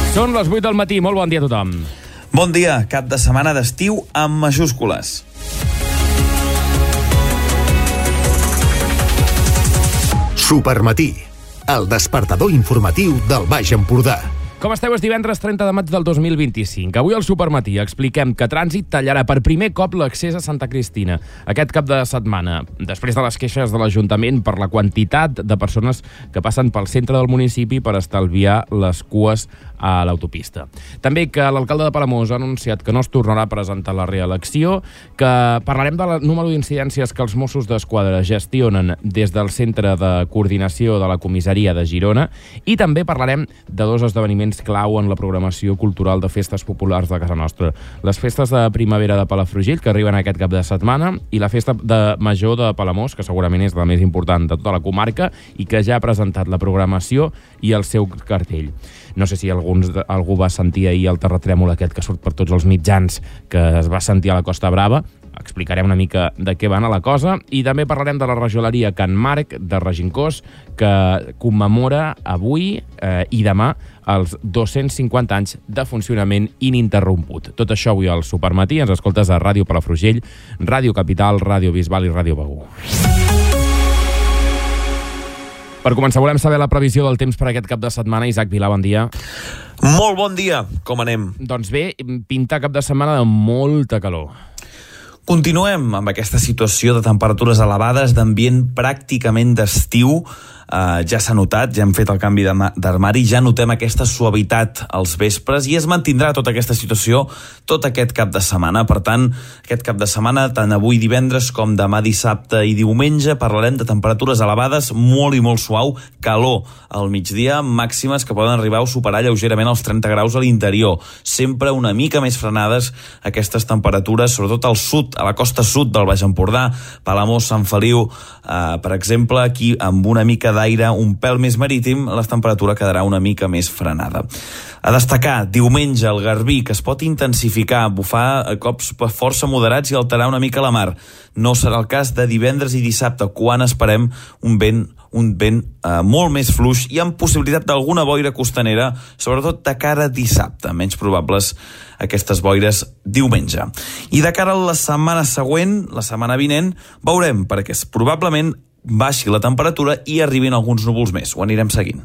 Són les 8 del matí, molt bon dia a tothom. Bon dia, cap de setmana d'estiu amb majúscules. Supermatí, el despertador informatiu del Baix Empordà. Com esteu? És divendres 30 de maig del 2025. Avui al Supermatí expliquem que Trànsit tallarà per primer cop l'accés a Santa Cristina aquest cap de setmana, després de les queixes de l'Ajuntament per la quantitat de persones que passen pel centre del municipi per estalviar les cues a l'autopista. També que l'alcalde de Palamós ha anunciat que no es tornarà a presentar la reelecció, que parlarem del número d'incidències que els Mossos d'Esquadra gestionen des del Centre de Coordinació de la Comissaria de Girona i també parlarem de dos esdeveniments clau en la programació cultural de festes populars de casa nostra. Les festes de primavera de Palafrugell, que arriben aquest cap de setmana, i la festa major de Palamós, que segurament és la més important de tota la comarca i que ja ha presentat la programació i el seu cartell. No sé si algú va sentir ahir el terratrèmol aquest que surt per tots els mitjans que es va sentir a la Costa Brava. Explicarem una mica de què va anar la cosa i també parlarem de la rajoleria Can Marc de Regencós, que commemora avui i demà els 250 anys de funcionament ininterromput. Tot això avui al Supermatí. Ens escoltes a Ràdio Palafrugell, Ràdio Capital, Ràdio Bisbal i Ràdio Begur. Per començar, volem saber la previsió del temps per aquest cap de setmana. Isaac Vilà, bon dia. Molt bon dia, com anem? Doncs bé, pinta cap de setmana de molta calor. Continuem amb aquesta situació de temperatures elevades, d'ambient pràcticament d'estiu. Ja s'ha notat, ja hem fet el canvi d'armari, ja notem aquesta suavitat als vespres i es mantindrà tota aquesta situació tot aquest cap de setmana. Per tant, aquest cap de setmana, tant avui divendres com demà dissabte i diumenge, parlarem de temperatures elevades, molt i molt suau, calor al migdia, màximes que poden arribar a superar lleugerament els 30 graus a l'interior. Sempre una mica més frenades aquestes temperatures, sobretot al sud, a la costa sud del Baix Empordà, Palamós, Sant Feliu, per exemple, aquí amb una mica d'aire un pèl més marítim, la temperatura quedarà una mica més frenada. A destacar, diumenge, el Garbí, que es pot intensificar, bufar cops força moderats i alterar una mica la mar. No serà el cas de divendres i dissabte, quan esperem un vent molt més fluix i amb possibilitat d'alguna boira costanera, sobretot de cara a dissabte, menys probables aquestes boires diumenge. I de cara a la setmana següent, la setmana vinent, veurem, perquè probablement baixi la temperatura i arribin alguns núvols més. Ho anirem seguint.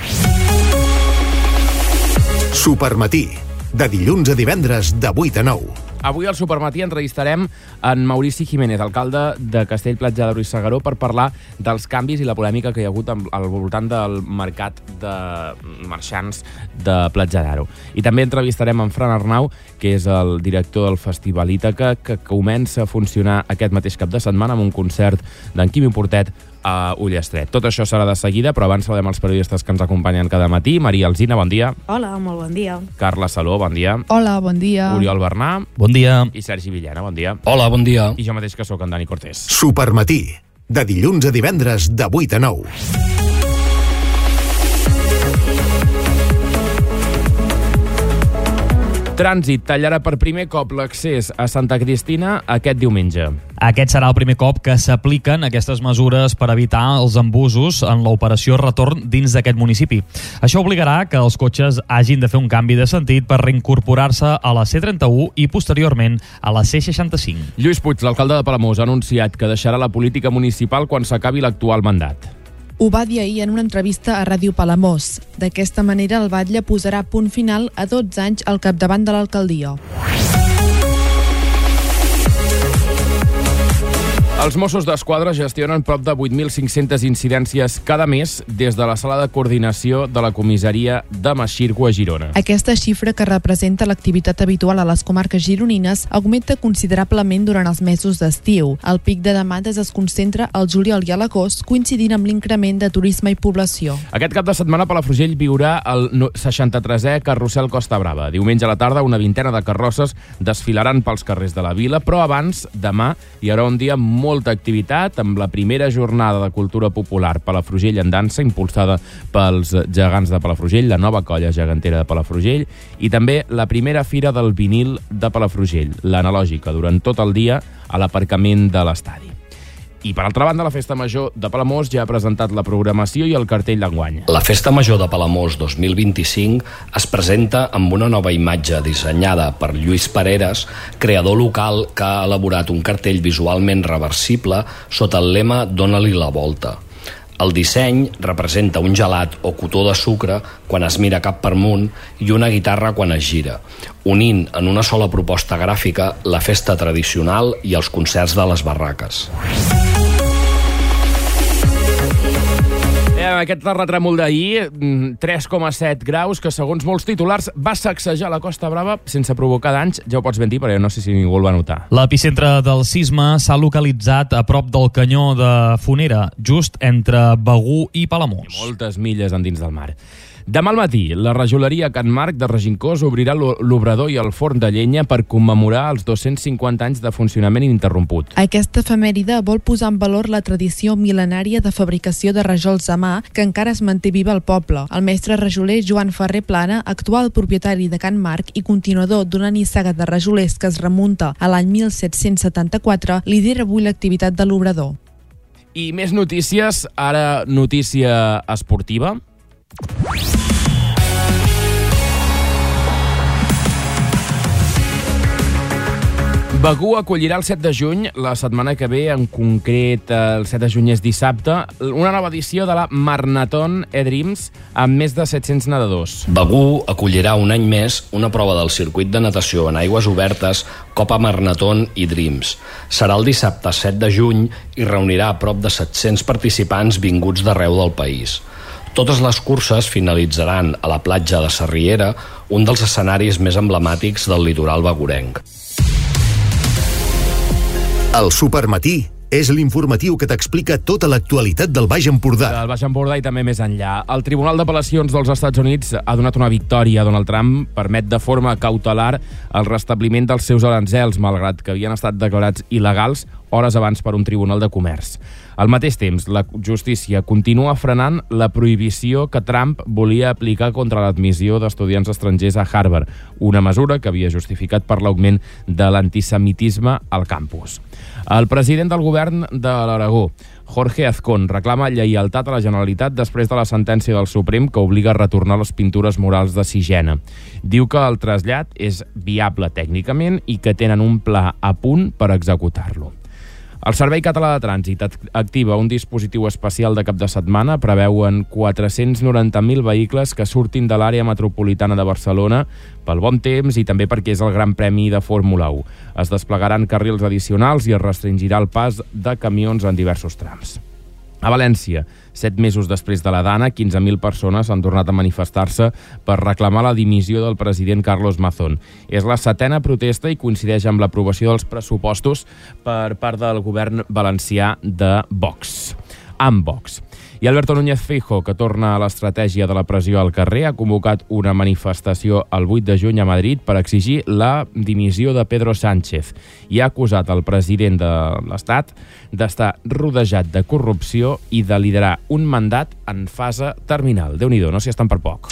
Supermatí, de dilluns a divendres de 8 a 9. Avui al Supermatí entrevistarem en Maurici Jiménez, alcalde de Castell-Platja d'Aro i Segaró, per parlar dels canvis i la polèmica que hi ha hagut al voltant del mercat de marxants de Platja d'Aro. I també entrevistarem en Fran Arnau, que és el director del Festival Ítaca, que comença a funcionar aquest mateix cap de setmana amb un concert d'en Quimi Portet a Ullestret. Tot això serà de seguida, però abans saludem els periodistes que ens acompanyen cada matí. Maria Alsina, bon dia. Hola, molt bon dia. Carla Saló, bon dia. Hola, bon dia. Oriol Bernà. Bon dia. I Sergi Villena, bon dia. Hola, bon dia. I jo mateix, que sóc en Dani Cortés. Supermatí, de dilluns a divendres de 8 a 9. Trànsit tallarà per primer cop l'accés a Santa Cristina aquest diumenge. Aquest serà el primer cop que s'apliquen aquestes mesures per evitar els embussos en l'operació retorn dins d'aquest municipi. Això obligarà que els cotxes hagin de fer un canvi de sentit per reincorporar-se a la C31 i posteriorment a la C65. Lluís Puig, l'alcalde de Palamós, ha anunciat que deixarà la política municipal quan s'acabi l'actual mandat. Ho va dir ahir en una entrevista a Ràdio Palamós. D'aquesta manera, el batlle posarà punt final a 12 anys al capdavant de l'alcaldia. Els Mossos d'Esquadra gestionen prop de 8.500 incidències cada mes des de la sala de coordinació de la comissaria de Meixirgo a Girona. Aquesta xifra, que representa l'activitat habitual a les comarques gironines, augmenta considerablement durant els mesos d'estiu. El pic de demandes es concentra al juliol i a l'agost, coincidint amb l'increment de turisme i població. Aquest cap de setmana Palafrugell viurà el 63è Carrusel Costa Brava. Diumenge a la tarda, una vintena de carrosses desfilaran pels carrers de la vila, però abans, demà, hi haurà un dia molta activitat amb la primera jornada de cultura popular Palafrugell en dansa, impulsada pels gegants de Palafrugell, la nova colla gegantera de Palafrugell, i també la primera fira del vinil de Palafrugell, l'analògica, durant tot el dia a l'aparcament de l'estadi. I, per altra banda, la Festa Major de Palamós ja ha presentat la programació i el cartell d'enguany. La Festa Major de Palamós 2025 es presenta amb una nova imatge dissenyada per Lluís Pareres, creador local que ha elaborat un cartell visualment reversible sota el lema «Dóna-li la volta». El disseny representa un gelat o cotó de sucre quan es mira cap per amunt i una guitarra quan es gira, unint en una sola proposta gràfica la festa tradicional i els concerts de les barraques. Aquest terratrèmol d'ahir, 3,7 graus, que segons molts titulars va sacsejar la Costa Brava sense provocar danys. Ja ho pots ben dir, perquè no sé si ningú el va notar. L'epicentre del sisme s'ha localitzat a prop del canyó de Fonera, just entre Begur i Palamós. Moltes milles endins del mar. Demà al matí, la rajoleria Can Marc de Regincós obrirà l'obrador i el forn de llenya per commemorar els 250 anys de funcionament ininterromput. Aquesta efemèride vol posar en valor la tradició mil·lenària de fabricació de rajols a mà que encara es manté viva al poble. El mestre rajoler Joan Ferrer Plana, actual propietari de Can Marc i continuador d'una nissaga de rajolers que es remunta a l'any 1774, lidera avui l'activitat de l'obrador. I més notícies, ara notícia esportiva. Begur acollirà el 7 de juny, la setmana que ve, en concret el 7 de juny és dissabte, una nova edició de la Marnaton eDreams amb més de 700 nedadors. Begur acollirà un any més una prova del circuit de natació en aigües obertes Copa Marnaton eDreams. Serà el dissabte 7 de juny i reunirà a prop de 700 participants vinguts d'arreu del país. Totes les curses finalitzaran a la platja de Sarriera, un dels escenaris més emblemàtics del litoral begurenc. El Supermatí és l'informatiu que t'explica tota l'actualitat del Baix Empordà. Del Baix Empordà i també més enllà. El Tribunal d'Apel·lacions dels Estats Units ha donat una victòria a Donald Trump. Permet de forma cautelar el restabliment dels seus aranzels, malgrat que havien estat declarats il·legals hores abans per un tribunal de comerç. Al mateix temps, la justícia continua frenant la prohibició que Trump volia aplicar contra l'admissió d'estudiants estrangers a Harvard, una mesura que havia justificat per l'augment de l'antisemitisme al campus. El president del govern de l'Aragó, Jorge Azcón, reclama lleialtat a la Generalitat després de la sentència del Suprem que obliga a retornar les pintures murals de Sigena. Diu que el trasllat és viable tècnicament i que tenen un pla a punt per executar-lo. El Servei Català de Trànsit activa un dispositiu especial de cap de setmana. Preveuen 490.000 vehicles que surtin de l'àrea metropolitana de Barcelona pel bon temps i també perquè és el Gran Premi de Fórmula 1. Es desplegaran carrils addicionals i es restringirà el pas de camions en diversos trams. A València, 7 mesos després de la Dana, 15.000 persones han tornat a manifestar-se per reclamar la dimissió del president Carlos Mazón. És la 7ª protesta i coincideix amb l'aprovació dels pressupostos per part del govern valencià de Vox. Amb Vox. I Alberto Núñez Feijóo, que torna a l'estratègia de la pressió al carrer, ha convocat una manifestació el 8 de juny a Madrid per exigir la dimissió de Pedro Sánchez i ha acusat el president de l'Estat d'estar rodejat de corrupció i de liderar un mandat en fase terminal. Déu-n'hi-do, no s'hi estan per poc.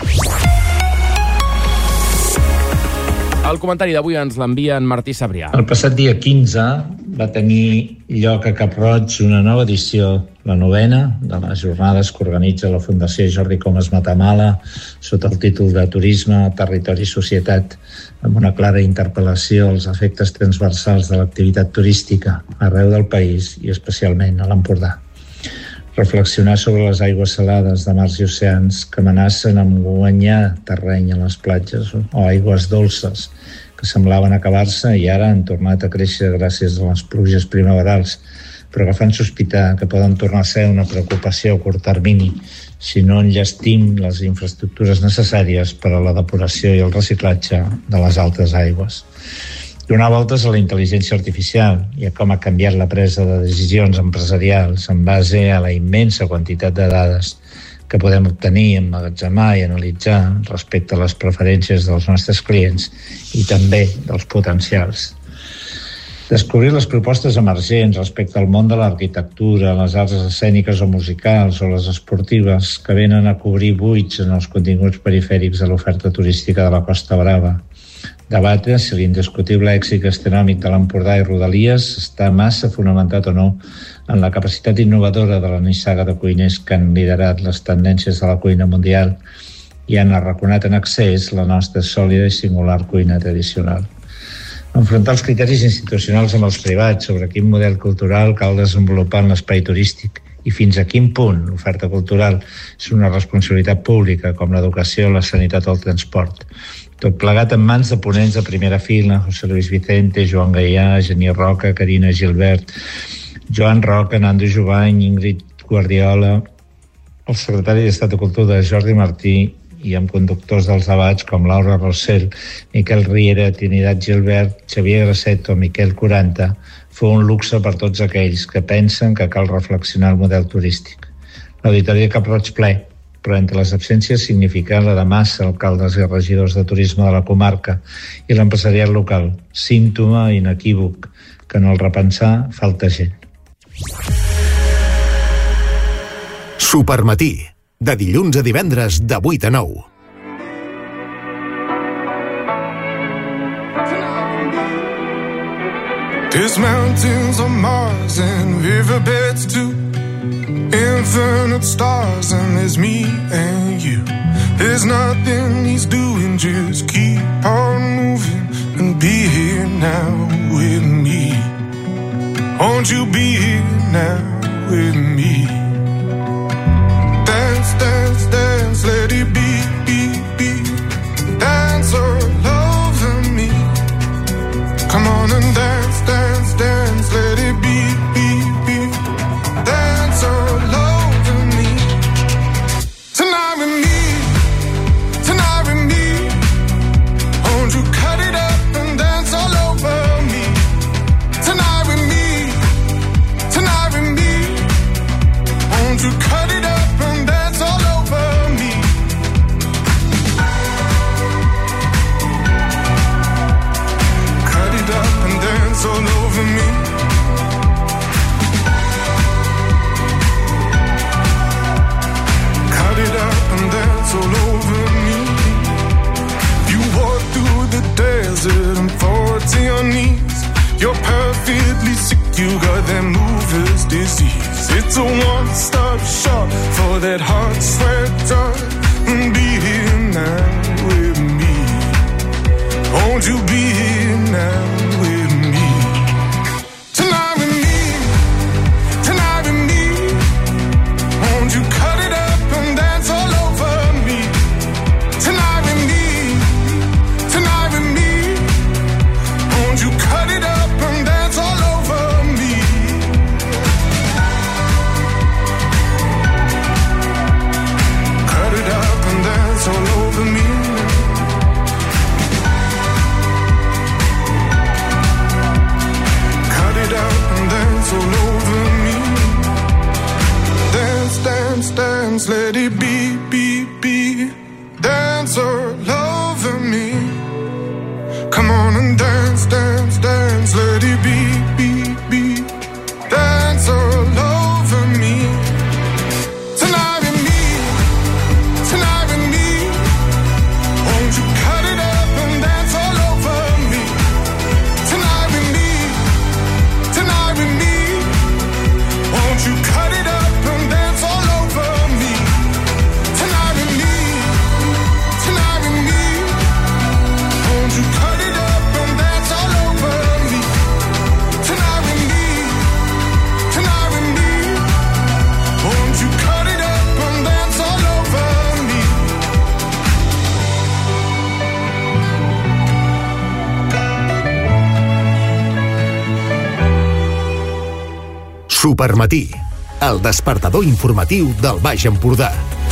El comentari d'avui ens l'envia en Martí Sabrià. El passat dia 15 va tenir lloc a Cap-roig una nova edició, la 9ª, de les jornades que organitza la Fundació Jordi Comas Matamala sota el títol de Turisme, Territori i Societat, amb una clara interpel·lació als efectes transversals de l'activitat turística arreu del país i especialment a l'Empordà. Reflexionar sobre les aigües salades de mars i oceans que amenacen amb guanyar terreny a les platges o aigües dolces que semblaven acabar-se i ara han tornat a créixer gràcies a les pluges primaverals, però que fan sospitar que poden tornar a ser una preocupació a curt termini si no enllestim les infraestructures necessàries per a la depuració i el reciclatge de les altes aigües. Donar voltes a la intel·ligència artificial i a com ha canviat la presa de decisions empresarials en base a la immensa quantitat de dades que podem obtenir, emmagatzemar i analitzar respecte a les preferències dels nostres clients i també dels potencials. Descobrir les propostes emergents respecte al món de l'arquitectura, les arts escèniques o musicals o les esportives que venen a cobrir buits en els continguts perifèrics de l'oferta turística de la Costa Brava. Debatre si l'indiscutible èxit gastronòmic de l'Empordà i Rodalies està massa fonamentat o no en la capacitat innovadora de la nissaga de cuiners que han liderat les tendències de la cuina mundial i han arraconat en excés la nostra sòlida i singular cuina tradicional. Enfrontar els criteris institucionals amb els privats sobre quin model cultural cal desenvolupar en l'espai turístic i fins a quin punt l'oferta cultural és una responsabilitat pública com l'educació, la sanitat o el transport. Tot plegat en mans de ponents de primera fila, José Luis Vicente, Joan Gaià, Geni Roca, Carina Gilbert, Joan Roca, Nando Jovany, Ingrid Guardiola, el secretari d'Estat de Cultura Jordi Martí i amb conductors dels debats com Laura Rossell, Miquel Riera, Trinidad Gilbert, Xavier Grasset o Miquel Quaranta, fou un luxe per tots aquells que pensen que cal reflexionar el model turístic. L'Auditori de Cap-roig ple, però entre les absències significa la de massa alcaldes i regidors de turisme de la comarca i l'empresariat local, símptoma inequívoc que en el repensar falta gent. Supermatí, de dilluns a divendres de 8 a 9. There's mountains on Mars and riverbeds too, infinite stars, and there's me and you. There's nothing he's doing, just keep on moving and be here now with me. Won't you be here now with me? Dance, dance, dance, let it be, be, be. Dance all over me. Come on and dance, dance, dance, let it be, be, be. Dance all over me. Tonight with me, tonight with me. Won't you cut it up and dance all over me? Tonight with me, tonight with me. Won't you cut it up and dance all over me? Cut it up and dance all over me. Cut it up and dance all over me. You walk through the desert and fall to your knees. You're perfectly sick, you got that mover's disease. It's a one-stop shop for that hot sweat drug. Be here now with me. Won't you be here now with me? Tonight with me, tonight with me. Won't you cut it up and dance all over me? Tonight with me, tonight with me. Won't you cut it up and dance all over me? Cut it up and dance all over me. Cut it up and dance all over me. Dance, dance, dance, let it be, be, be. Dance all over me. Come on and dance, dance, dance, let it be, be, be. Dance all over me. Tonight with me, tonight with me. Won't you cut it up and dance all over me? Tonight with me, tonight with me. Won't you cut it up and dance all over me? Tonight with me, tonight with me. Won't you cut it up and dance all over me? Tonight with me, tonight with me. Won't you cut it up and dance all over me? Supermatí, el despertador informatiu del Baix Empordà.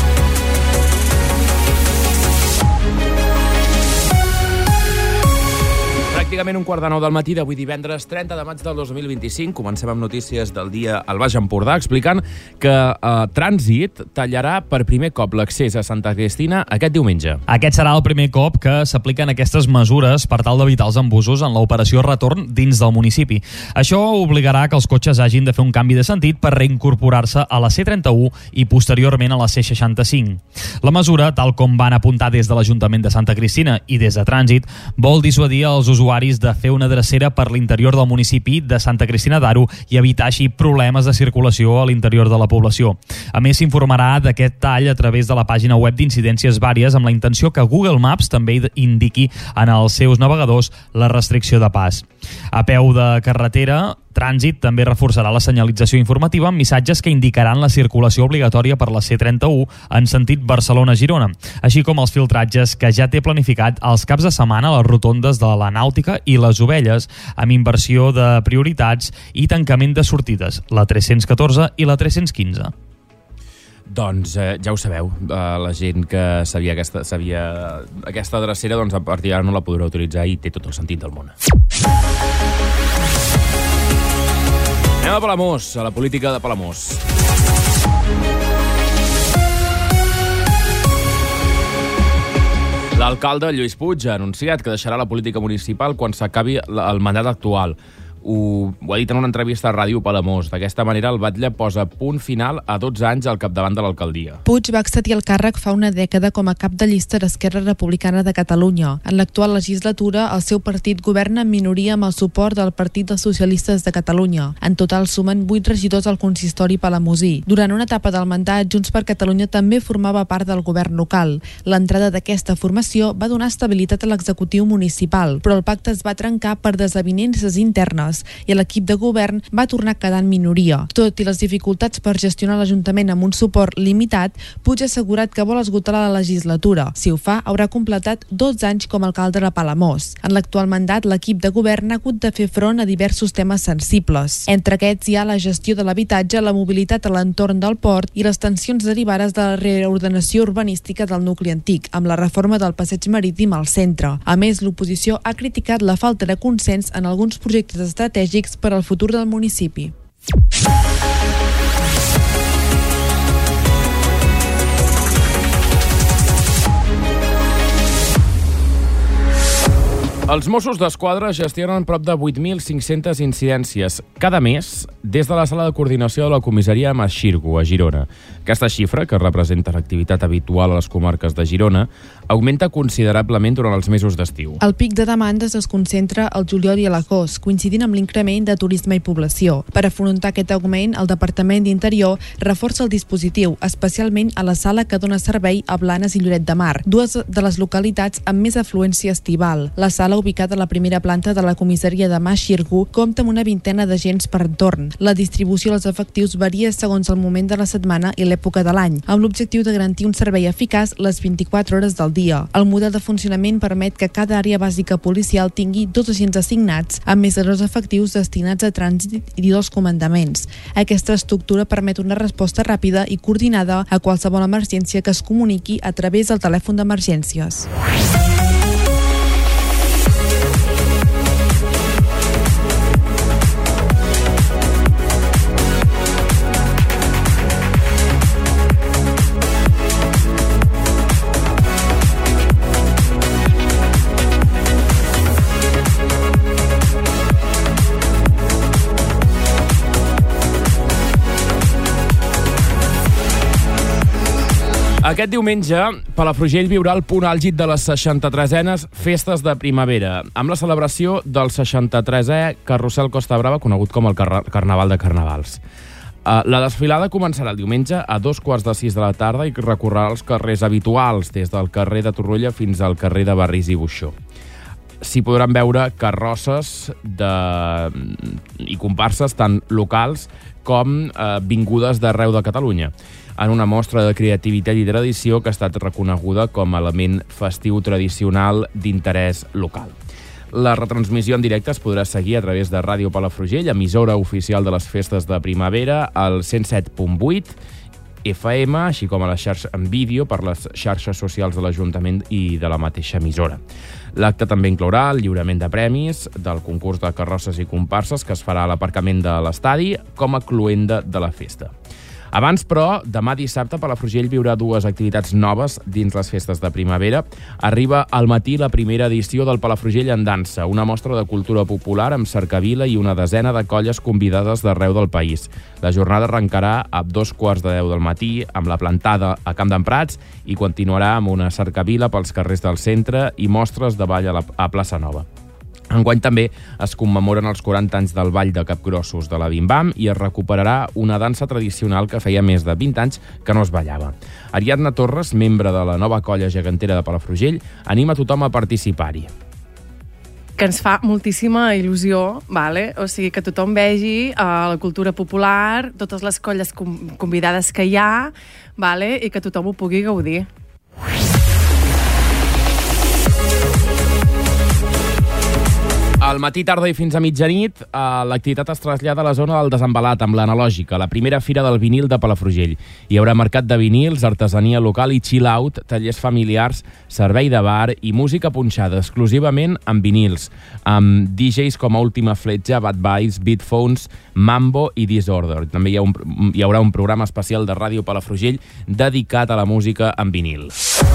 Pràcticament 8:45 del matí d'avui divendres 30 de maig del 2025. Comencem amb notícies del dia al Baix Empordà, explicant que Trànsit tallarà per primer cop l'accés a Santa Cristina aquest diumenge. Aquest serà el primer cop que s'apliquen aquestes mesures per tal d'evitar els embussos en l'operació retorn dins del municipi. Això obligarà que els cotxes hagin de fer un canvi de sentit per reincorporar-se a la C31 i posteriorment a la C65. La mesura, tal com van apuntar des de l'Ajuntament de Santa Cristina i des de Trànsit, vol dissuadir els usuaris propietaris de fer una drecera per l'interior del municipi de Santa Cristina d'Aro i evitar així problemes de circulació a l'interior de la població. A més, s'informarà d'aquest tall a través de la pàgina web d'incidències vàries amb la intenció que Google Maps també indiqui en els seus navegadors la restricció de pas. A peu de carretera, Trànsit també reforçarà la senyalització informativa amb missatges que indicaran la circulació obligatòria per la C31 en sentit Barcelona-Girona, així com els filtratges que ja té planificat els caps de setmana a les rotondes de la Nàutica i les Ovelles, amb inversió de prioritats i tancament de sortides, la 314 i la 315. Doncs ja ho sabeu, la gent que sabia aquesta drecera, doncs a partir d'ara no la podrà utilitzar i té tot el sentit del món. Anem a Palamós, a la política de Palamós. L'alcalde Lluís Puig ha anunciat que deixarà la política municipal quan s'acabi el mandat actual. Ho ha dit en una entrevista a Ràdio Palamós. D'aquesta manera, el batlle posa punt final a 12 anys al capdavant de l'alcaldia. Puig va accedir al càrrec fa una dècada com a cap de llista d'Esquerra Republicana de Catalunya. En l'actual legislatura, el seu partit governa en minoria amb el suport del Partit dels Socialistes de Catalunya. En total sumen 8 regidors al consistori palamosí. Durant una etapa del mandat, Junts per Catalunya també formava part del govern local. L'entrada d'aquesta formació va donar estabilitat a l'executiu municipal, però el pacte es va trencar per desavinences internes i l'equip de govern va tornar a quedar en minoria. Tot i les dificultats per gestionar l'Ajuntament amb un suport limitat, Puig ha assegurat que vol esgotar la legislatura. Si ho fa, haurà completat 12 anys com a alcalde de Palamós. En l'actual mandat, l'equip de govern ha hagut de fer front a diversos temes sensibles. Entre aquests hi ha la gestió de l'habitatge, la mobilitat a l'entorn del port i les tensions derivades de la reordenació urbanística del nucli antic, amb la reforma del passeig marítim al centre. A més, l'oposició ha criticat la falta de consens en alguns projectes estratègics per al futur del municipi. Els Mossos d'Esquadra gestionen prop de 8.500 incidències cada mes des de la sala de coordinació de la comissaria Masxirgo, a Girona. Aquesta xifra, que representa l'activitat habitual a les comarques de Girona, augmenta considerablement durant els mesos d'estiu. El pic de demandes es concentra al juliol i a l'agost, coincidint amb l'increment de turisme i població. Per afrontar aquest augment, el Departament d'Interior reforça el dispositiu, especialment a la sala que dona servei a Blanes i Lloret de Mar, dues de les localitats amb més afluència estival. La sala, ubicada a la primera planta de la comissaria de Masxirgo, compta amb una vintena d'agents per entorn. La distribució dels efectius varia segons el moment de la setmana i l'època de l'any, amb l'objectiu de garantir un servei eficaç les 24 hores del dia. El model de funcionament permet que cada àrea bàsica policial tingui 2 agents assignats, amb més de 2 efectius destinats a trànsit i 2 comandaments. Aquesta estructura permet una resposta ràpida i coordinada a qualsevol emergència que es comuniqui a través del telèfon d'emergències. Aquest diumenge, Palafrugell viurà el punt àlgid de les 63enes Festes de Primavera, amb la celebració del 63è Carrusel Costa Brava, conegut com el Carnaval de Carnavals. La desfilada començarà el diumenge a 2:15 de la tarda i recorrerà els carrers habituals, des del carrer de Torroella fins al carrer de Barris i Buixó. S'hi podran veure carrosses i comparses tant locals com vingudes d'arreu de Catalunya, en una mostra de creativitat i tradició que ha estat reconeguda com a element festiu tradicional d'interès local. La retransmissió en directe es podrà seguir a través de Ràdio Palafrugell, emissora oficial de les Festes de Primavera, al 107.8 FM, així com a la xarxa en vídeo per les xarxes socials de l'Ajuntament i de la mateixa emissora. L'acte també inclourà el lliurament de premis del concurs de carrosses i comparses que es farà a l'aparcament de l'estadi com a cloenda de la festa. Abans, però, demà dissabte, Palafrugell viurà 2 activitats noves dins les Festes de Primavera. Arriba al matí la primera edició del Palafrugell en dansa, una mostra de cultura popular amb cercavila i una desena de colles convidades d'arreu del país. La jornada arrencarà a 2:15 del matí amb la plantada a Camp d'en Prats i continuarà amb una cercavila pels carrers del centre i mostres de ball a Plaça Nova. Enguany també es commemoren els 40 anys del Ball de Capgrossos de la Bim-Bam i es recuperarà una dansa tradicional que feia més de 20 anys que no es ballava. Ariadna Torres, membre de la nova colla gegantera de Palafrugell, anima tothom a participar-hi. Que ens fa moltíssima il·lusió, vale? O sigui, que tothom vegi la cultura popular, totes les colles convidades que hi ha, vale? I que tothom ho pugui gaudir. Al matí, tarda i fins a mitjanit, l'activitat es trasllada a la zona del Desembalat, amb l'Analògica, la primera fira del vinil de Palafrugell. Hi haurà mercat de vinils, artesania local i chill-out, tallers familiars, servei de bar i música punxada exclusivament amb vinils, amb DJs com a Última Fletxa, Bad Vice, Beatphones, Mambo i Disorder. També hi haurà un programa especial de Ràdio Palafrugell dedicat a la música en vinil.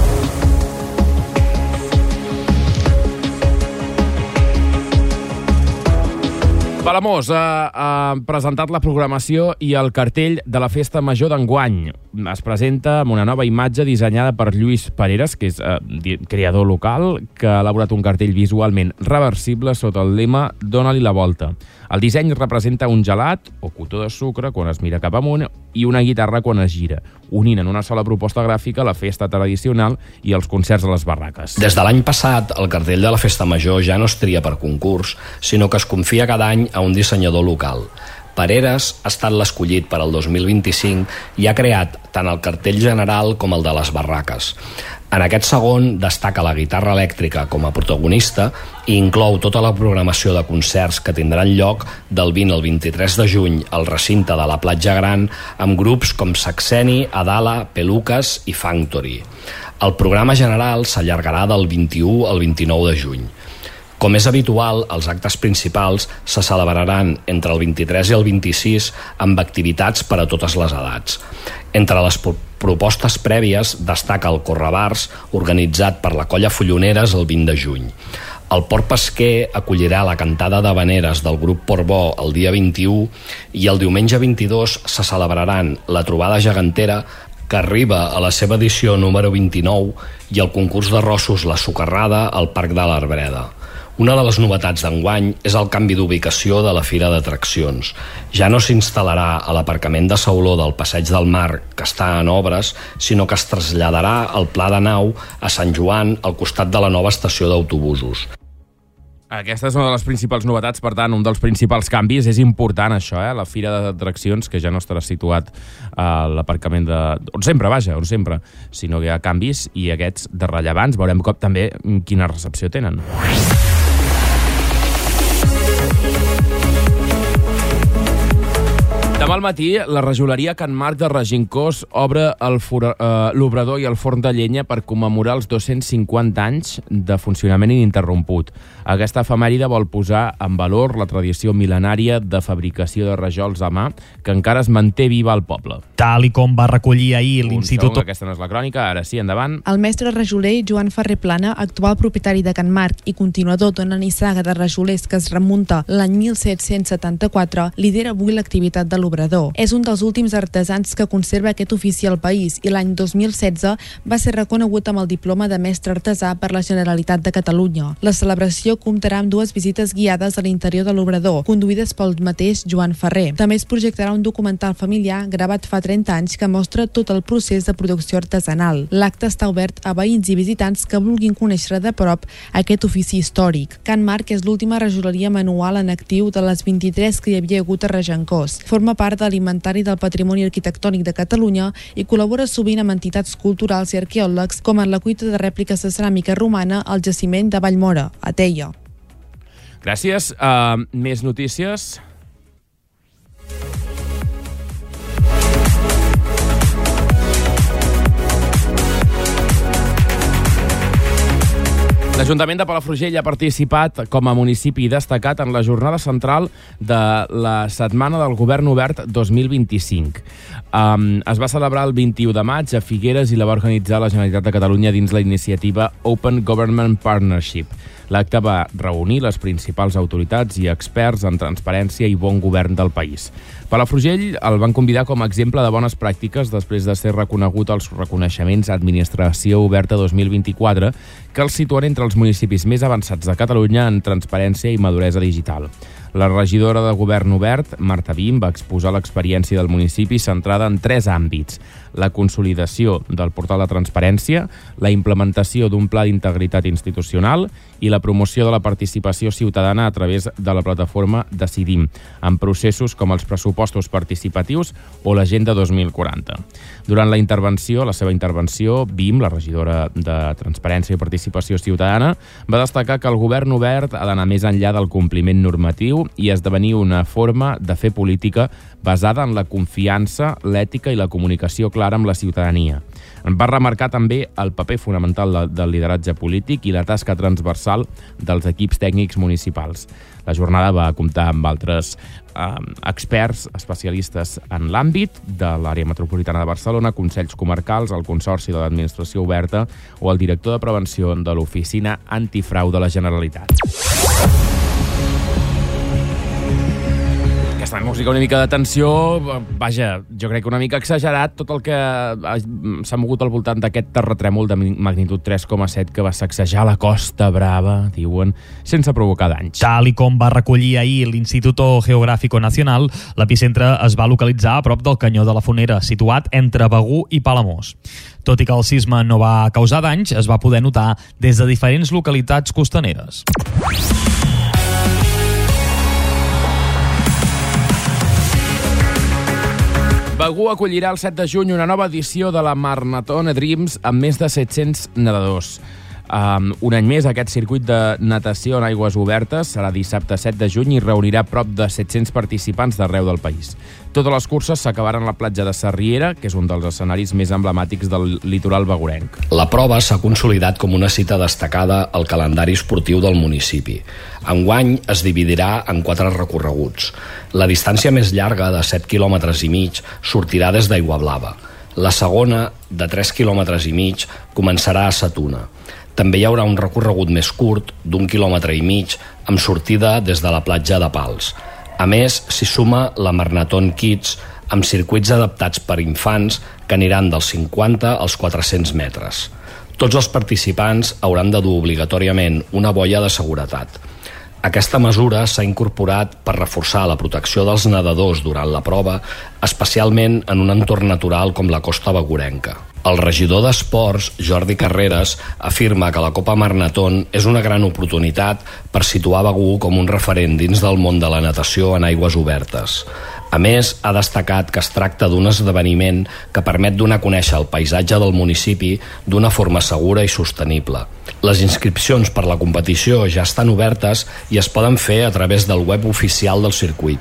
Palamós ha presentat la programació i el cartell de la Festa Major d'enguany. Es presenta amb una nova imatge dissenyada per Lluís Pareres, que és creador local, que ha elaborat un cartell visualment reversible sota el lema «Dóna-li la volta». El disseny representa un gelat, o cotó de sucre, quan es mira cap amunt, i una guitarra quan es gira, unint en una sola proposta gràfica la festa tradicional i els concerts a les barraques. Des de l'any passat, el cartell de la Festa Major ja no es tria per concurs, sinó que es confia cada any a un dissenyador local. Pareres ha estat l'escollit per al 2025 i ha creat tant el cartell general com el de les barraques. En aquest segon destaca la guitarra elèctrica com a protagonista i inclou tota la programació de concerts que tindran lloc del 20 al 23 de juny al recinte de la Platja Gran amb grups com Saxeni, Adala, Pelucas i Factory. El programa general s'allargarà del 21 al 29 de juny. Com és habitual, els actes principals se celebraran entre el 23 i el 26 amb activitats per a totes les edats. Entre les propostes prèvies destaca el Correbars, organitzat per la colla Folloneres el 20 de juny. El Port Pesquer acollirà la cantada d'havaneres del grup Portbó el dia 21 i el diumenge 22 se celebraran la trobada gegantera que arriba a la seva edició número 29 i el concurs d'arrossos La Socarrada al Parc de l'Arbreda. Una de les novetats d'enguany és el canvi d'ubicació de la Fira d'Atraccions. Ja no s'instal·larà a l'aparcament de Sauló del Passeig del Mar, que està en obres, sinó que es traslladarà al Pla de Nau a Sant Joan, al costat de la nova estació d'autobusos. Aquesta és una de les principals novetats, per tant, un dels principals canvis. És important això, la Fira d'Atraccions, que ja no estarà situat a l'aparcament on sempre, sinó que hi ha canvis i aquests de rellevants. Veurem també quina recepció tenen. Demà al matí, la rajoleria Can Marc de Regencós obre l'obrador i el forn de llenya per commemorar els 250 anys de funcionament ininterromput. Aquesta efemèride vol posar en valor la tradició mil·lenària de fabricació de rajols a mà que encara es manté viva al poble. Tal i com va recollir ahir l'Institut... Aquesta no és la crònica, ara sí, endavant. El mestre rajoler Joan Ferrer Plana, actual propietari de Can Marc i continuador d'una nissaga de rajolers que es remunta l'any 1774, lidera avui l'activitat de l'obrador. És un dels últims artesans que conserva aquest ofici al país i l'any 2016 va ser reconegut amb el diploma de mestre artesà per la Generalitat de Catalunya. La celebració comptarà amb 2 visites guiades a l'interior de l'obrador, conduïdes pel mateix Joan Ferrer. També es projectarà un documental familiar gravat fa 30 anys que mostra tot el procés de producció artesanal. L'acte està obert a veïns i visitants que vulguin conèixer de prop aquest ofici històric. Can Marc és l'última rajoleria manual en actiu de les 23 que hi havia hagut a Regencós. Forma part de l'Inventari del Patrimoni Arquitectònic de Catalunya i col·labora sovint amb entitats culturals i arqueòlegs com en la cuita de rèpliques de ceràmica romana al jaciment de Vallmora, a Teia. Gràcies. Més notícies. L'Ajuntament de Palafrugell ha participat com a municipi destacat en la jornada central de la Setmana del Govern Obert 2025. Es va celebrar el 21 de maig a Figueres i la va organitzar la Generalitat de Catalunya dins la iniciativa Open Government Partnership. L'acte va reunir les principals autoritats i experts en transparència i bon govern del país. Palafrugell el van convidar com a exemple de bones pràctiques després de ser reconegut als reconeixements Administració Oberta 2024, que el situen entre entre els municipis més avançats de Catalunya en transparència i maduresa digital. La regidora de Govern Obert, Marta Vim, va exposar l'experiència del municipi centrada en 3 àmbits: la consolidació del portal de transparència, la implementació d'un pla d'integritat institucional i la promoció de la participació ciutadana a través de la plataforma Decidim, en processos com els pressupostos participatius o l'Agenda 2040. Durant la seva intervenció, Vim, la regidora de Transparència i Participació Ciutadana, va destacar que el Govern Obert ha d'anar més enllà del compliment normatiu i esdevenir una forma de fer política basada en la confiança, l'ètica i la comunicació clara amb la ciutadania. Va remarcar també el paper fonamental del lideratge polític i la tasca transversal dels equips tècnics municipals. La jornada va comptar amb altres experts, especialistes en l'àmbit de l'àrea metropolitana de Barcelona, consells comarcals, el Consorci de l'Administració Oberta o el director de prevenció de l'Oficina Antifrau de la Generalitat. Aquesta música una mica de tensió, vaja, jo crec que una mica exagerat tot el que s'ha mogut al voltant d'aquest terratrèmol de magnitud 3,7 que va sacsejar la Costa Brava, diuen, sense provocar danys. Tal i com va recollir ahir l'Instituto Geográfico Nacional, l'epicentre es va localitzar a prop del Canyó de la Fonera, situat entre Begur i Palamós. Tot i que el sisme no va causar danys, es va poder notar des de diferents localitats costaneres. Begur acollirà el 7 de juny una nova edició de la Marnaton Dreams amb més de 700 nedadors. Un any més, aquest circuit de natació en aigües obertes serà dissabte 7 de juny i reunirà prop de 700 participants d'arreu del país. Totes les curses s'acabaran a la platja de Sarriera, que és un dels escenaris més emblemàtics del litoral begurenc. La prova s'ha consolidat com una cita destacada al calendari esportiu del municipi. Enguany es dividirà en 4 recorreguts. La distància més llarga, de 7,5 km, sortirà des d'Aiguablava. La segona, de 3,5 km, començarà a Sa Tuna. També hi haurà un recorregut més curt, d'1,5 km, amb sortida des de la platja de Pals. A més, s'hi suma la Marnaton Kids, amb circuits adaptats per infants que aniran dels 50 als 400 metres. Tots els participants hauran de dur obligatòriament una boia de seguretat. Aquesta mesura s'ha incorporat per reforçar la protecció dels nedadors durant la prova, especialment en un entorn natural com la costa begurenca. El regidor d'Esports, Jordi Carreras, afirma que la Copa Marnaton és una gran oportunitat per situar Begur com un referent dins del món de la natació en aigües obertes. A més, ha destacat que es tracta d'un esdeveniment que permet donar a conèixer el paisatge del municipi d'una forma segura i sostenible. Les inscripcions per la competició ja estan obertes i es poden fer a través del web oficial del circuit.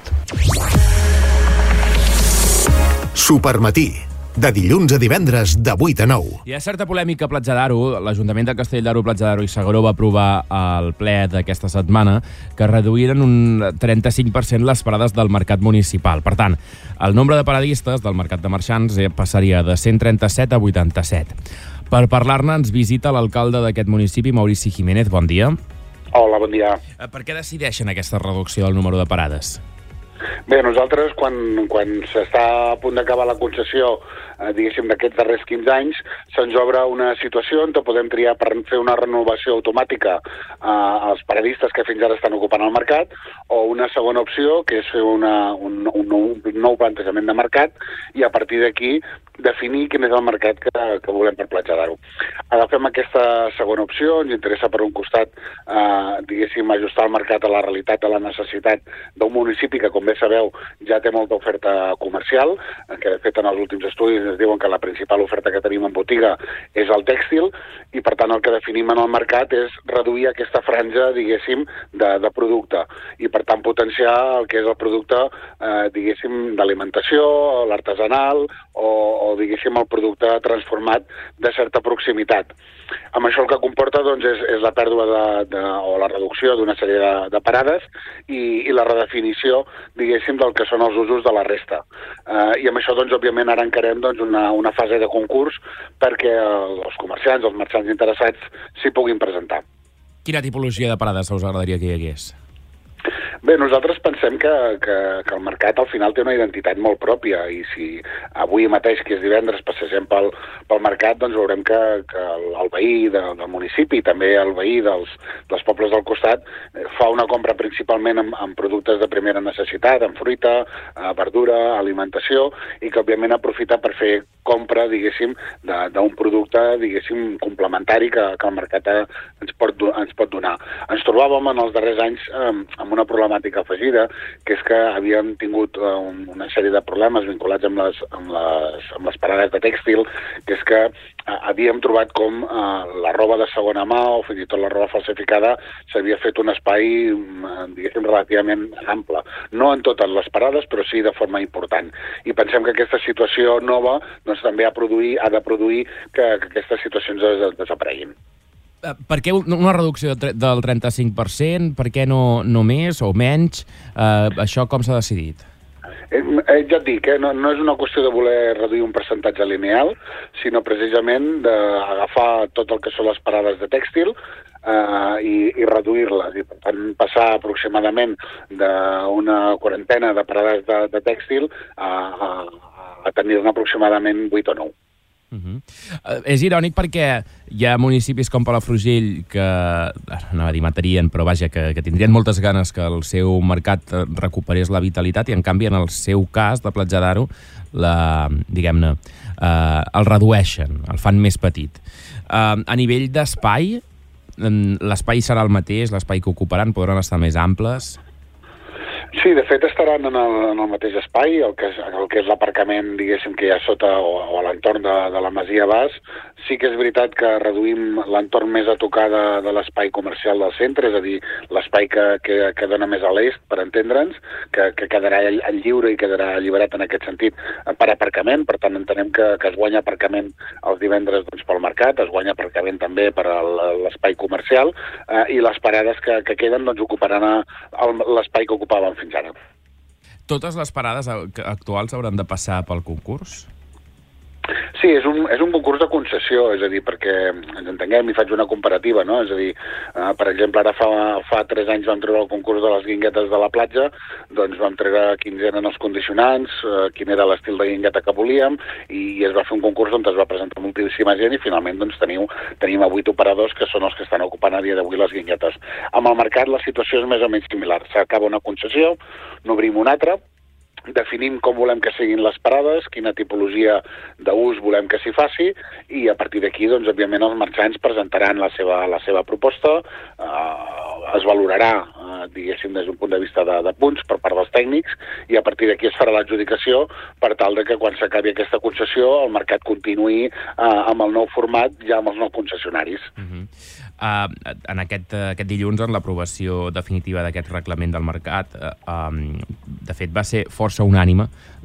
Supermatí, de dilluns a divendres, de 8 a 9. Hi ha certa polèmica a Platja d'Aro. L'Ajuntament de Castell d'Aro, Platja d'Aro i S'Agaró va aprovar al ple d'aquesta setmana que reduïren un 35% les parades del mercat municipal. Per tant, el nombre de paradistes del mercat de marxants passaria de 137 a 87. Per parlar-ne ens visita l'alcalde d'aquest municipi, Maurici Jiménez. Bon dia. Hola, bon dia. Per què decideixen aquesta reducció del número de parades? Bé, nosaltres, quan s'està a punt d'acabar la concessió, diguéssim, d'aquests darrers 15 anys, se'ns obre una situació on podem triar per fer una renovació automàtica als paradistes que fins ara estan ocupant el mercat, o una segona opció, que és fer un nou plantejament de mercat, i a partir d'aquí definir quin és el mercat que volem per Platja d'Aro. Agafem aquesta segona opció, ens interessa per un costat, diguéssim, ajustar el mercat a la realitat, a la necessitat d'un municipi que, com bé sabeu, ja té molta oferta comercial, que de fet en els últims estudis ens diuen que la principal oferta que tenim en botiga és el tèxtil, i per tant el que definim en el mercat és reduir aquesta franja, diguéssim, de producte, i per tant potenciar el que és el producte, diguéssim, d'alimentació, l'artesanal, o diguéssim el producte transformat de certa proximitat. Amb això el que comporta doncs, és la pèrdua o la reducció d'una sèrie de parades i la redefinició, diguéssim, del que són els usos de la resta. I amb això, doncs, òbviament, ara encarem una fase de concurs perquè els comerciants, els marxants interessats s'hi puguin presentar. Quina tipologia de parades us agradaria que hi hagués? Bé, nosaltres pensem que el mercat al final té una identitat molt pròpia i si avui mateix, que és divendres, passegem pel mercat, doncs veurem que el veí del municipi i també el veí dels pobles del costat fa una compra principalment en productes de primera necessitat, en fruita, verdura, alimentació, i que òbviament aprofita per fer compra, diguéssim, d'un producte, diguéssim, complementari que el mercat ens pot donar. Ens trobàvem en els darrers anys amb una problemàtica afegida, que és que havíem tingut una sèrie de problemes vinculats amb les parades de tèxtil, que és que havíem trobat com la roba de segona mà o fins i tot la roba falsificada s'havia fet un espai, diguéssim, relativament ample. No en totes les parades, però sí de forma important. I pensem que aquesta situació nova doncs, també ha de produir que aquestes situacions desapareguin. Per què una reducció del 35%? Per què no més o menys? Això com s'ha decidit? Ja et dic, no és una qüestió de voler reduir un percentatge lineal, sinó precisament d'agafar tot el que són les parades de tèxtil i reduir-les. I per tant, passar aproximadament d'una quarantena de parades de tèxtil a tenir-ne aproximadament 8 o 9. És irònic perquè hi ha municipis com Palafrugell que, anava a dir matarien, però vaja, que tindrien moltes ganes que el seu mercat recuperés la vitalitat i en canvi en el seu cas de Platja d'Aro diguem-ne, el redueixen, el fan més petit. A nivell d'espai, l'espai serà el mateix, l'espai que ocuparan podran estar més amples? Sí, de fet estaran en el mateix espai, el que és l'aparcament, diguéssim, que hi ha sota o a l'entorn de la Masia Bas. Sí que és veritat que reduïm l'entorn més a tocar de l'espai comercial del centre, és a dir, l'espai que dona més a l'est, per entendre'ns, que quedarà lliure i quedarà alliberat en aquest sentit per aparcament. Per tant, entenem que es guanya aparcament els divendres pel mercat, es guanya aparcament també per l'espai comercial i les parades que queden ocuparan l'espai que ocupàvem fins ara. Totes les parades actuals hauran de passar pel concurs? Sí, és un concurs de concessió, és a dir, perquè ens entenguem i faig una comparativa, no? És a dir, per exemple, ara fa 3 anys vam treure el concurs de les guinguetes de la platja, doncs vam treure quins eren els condicionants, quin era l'estil de guingueta que volíem, i es va fer un concurs on es va presentar moltíssima gent i finalment doncs, tenim a 8 operadors que són els que estan ocupant a dia d'avui les guinguetes. Amb el mercat la situació és més o menys similar. S'acaba una concessió, n'obrim una altra, definim com volem que siguin les parades, quina tipologia d'ús volem que s'hi faci, i a partir d'aquí, doncs, òbviament, els marxants presentaran la seva proposta, es valorarà, diguéssim, des d'un punt de vista de punts per part dels tècnics, i a partir d'aquí es farà l'adjudicació per tal de que quan s'acabi aquesta concessió el mercat continuï amb el nou format ja amb els nous concessionaris. En aquest dilluns, en l'aprovació definitiva d'aquest reglament del mercat, de fet va ser força unànime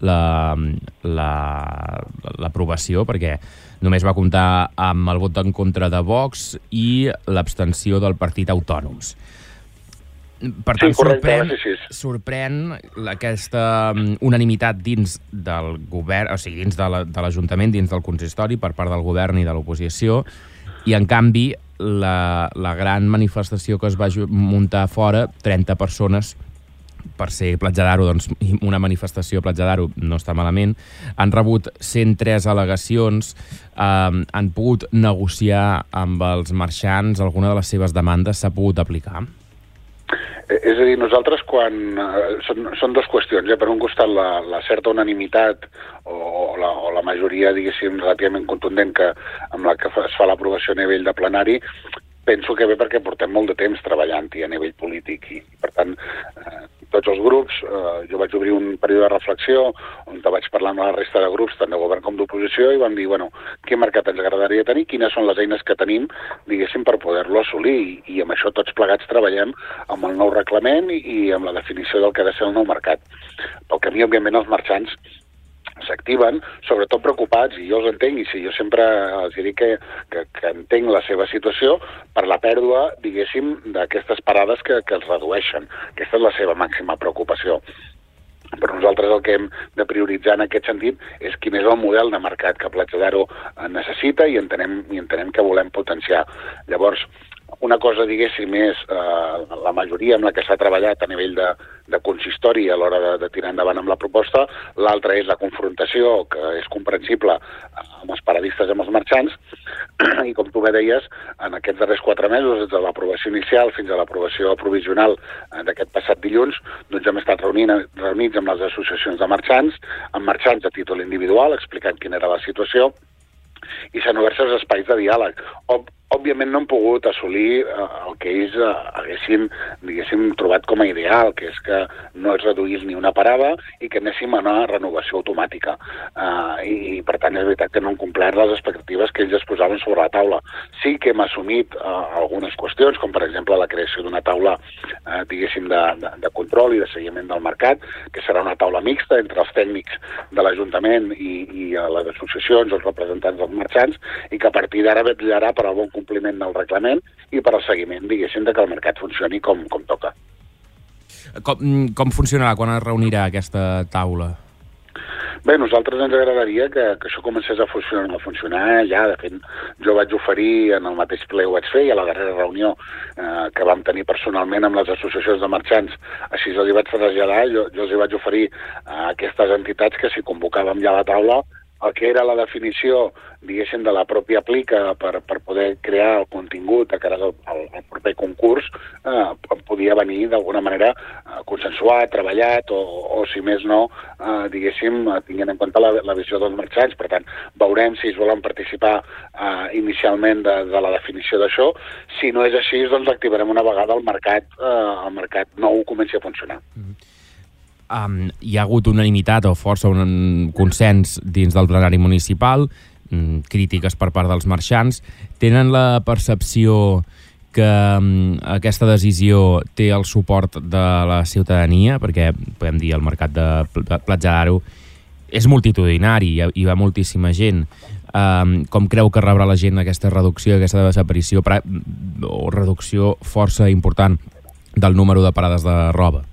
l'aprovació, perquè només va comptar amb el vot en contra de Vox i l'abstenció del Partit Autònoms. Per tant, sorprèn aquesta unanimitat dins del govern, o sigui, dins de l'Ajuntament, dins del consistori, per part del govern i de l'oposició, i en canvi la gran manifestació que es va muntar fora, 30 persones, per ser Platja d'Aro, doncs una manifestació a Platja d'Aro no està malament, han rebut 103 al·legacions, han pogut negociar amb els marxants, alguna de les seves demandes s'ha pogut aplicar? És a dir, nosaltres quan... Són dues qüestions. Per un costat, la certa unanimitat o la majoria, diguéssim, relativament contundent amb la que es fa l'aprovació a nivell de plenari, penso que ve perquè portem molt de temps treballant-hi a nivell polític i, per tant, tots els grups, jo vaig obrir un període de reflexió on vaig parlar amb la resta de grups, tant de govern com d'oposició, i vam dir, quin mercat ens agradaria tenir, quines són les eines que tenim, diguéssim, per poder-lo assolir, i amb això tots plegats treballem amb el nou reglament i amb la definició del que ha de ser el nou mercat. Pel camí, òbviament, els marxants s'activen, sobretot preocupats, i jo els entenc, i jo sempre els dic que entenc la seva situació per la pèrdua, diguéssim, d'aquestes parades que els redueixen. Aquesta és la seva màxima preocupació. Però nosaltres el que hem de prioritzar en aquest sentit és quin és el model de mercat que Platja d'Aro necessita i entenem que volem potenciar. Llavors, Una cosa, diguéssim, és la majoria amb la que s'ha treballat a nivell de consistori a l'hora de tirar endavant amb la proposta, l'altra és la confrontació, que és comprensible amb els paradistes i amb els marxants, i com tu bé deies, en aquests darrers 4 mesos, des de l'aprovació inicial fins a l'aprovació provisional d'aquest passat dilluns, doncs hem estat reunits amb les associacions de marxants, amb marxants a títol individual, explicant quina era la situació, i s'han obert els espais de diàleg. Òbviament no han pogut assolir el que ells haguessin, diguéssim, trobat com a ideal, que és que no es reduís ni una parada i que anéssim a una renovació automàtica. I per tant és veritat que no han complert les expectatives que ells es posaven sobre la taula. Sí que hem assumit algunes qüestions, com per exemple la creació d'una taula, diguéssim, de control i de seguiment del mercat, que serà una taula mixta entre els tècnics de l'Ajuntament i les associacions, els representants dels marxants, i que a partir d'ara vetllarà per al bon compliment del reglament i per al seguiment, diguéssim, que el mercat funcioni com toca. Com funcionarà quan es reunirà aquesta taula? Bé, a nosaltres ens agradaria que això comencés a funcionar ja. De fet, jo vaig oferir, en el mateix ple ho vaig fer, i a la darrera reunió que vam tenir personalment amb les associacions de marxants, així els hi vaig traslladar, jo els hi vaig oferir a aquestes entitats que si convocàvem ja a la taula el que era la definició, diguéssim, de la pròpia plica per poder crear el contingut de cara al proper concurs, podia venir d'alguna manera consensuat, treballat, o si més no, diguéssim, tinguent en compte la visió dels marxants. Per tant, veurem si es volen participar inicialment de la definició d'això. Si no és així, doncs activarem una vegada el mercat nou comenci a funcionar. Hi ha hagut unanimitat o força un consens dins del plenari municipal, crítiques per part dels marxants. Tenen la percepció que aquesta decisió té el suport de la ciutadania, perquè, podem dir, el mercat de Platja d'Aro és multitudinari, hi va moltíssima gent. Com creu que rebrà la gent aquesta reducció, aquesta desaparició o reducció força important del número de parades de roba?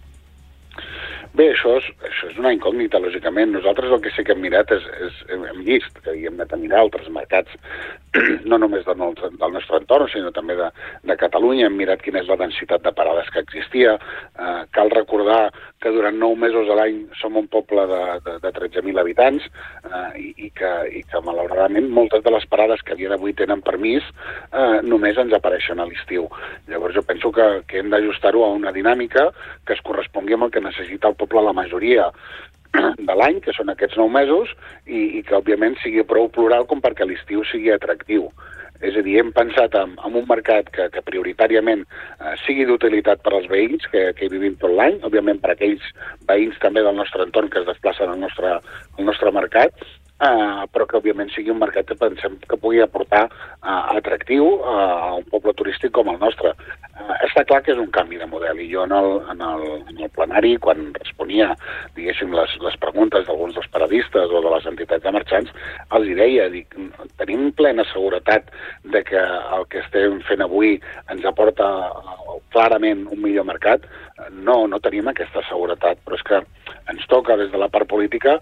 Bé, això és una incògnita, lògicament. Nosaltres el que sí que hem mirat hem vist que hi hem anat a mirar altres mercats, no només del nostre entorn, sinó també de Catalunya. Hem mirat quina és la densitat de parades que existia. Cal recordar que durant 9 mesos a l'any som un poble de 13.000 habitants i que malauradament moltes de les parades que a dia d'avui tenen permís només ens apareixen a l'estiu. Llavors jo penso que hem d'ajustar-ho a una dinàmica que es correspongui amb el que necessita el poble la majoria de l'any, que són aquests 9 mesos, i que òbviament sigui prou plural com perquè l'estiu sigui atractiu. És a dir, hem pensat en un mercat que prioritàriament sigui d'utilitat per als veïns que hi vivim tot l'any, òbviament per aquells veïns també del nostre entorn que es desplacen al nostre mercat, però que òbviament sigui un mercat que pensem que pugui aportar atractiu a un poble turístic com el nostre. Està clar que és un canvi de model, i jo en el plenari, quan responia, diguéssim, les preguntes d'alguns dels paradistes o de les entitats de marxants, els hi deia, tenim plena seguretat de que el que estem fent avui ens aporta clarament un millor mercat? No tenim aquesta seguretat, però és que ens toca des de la part política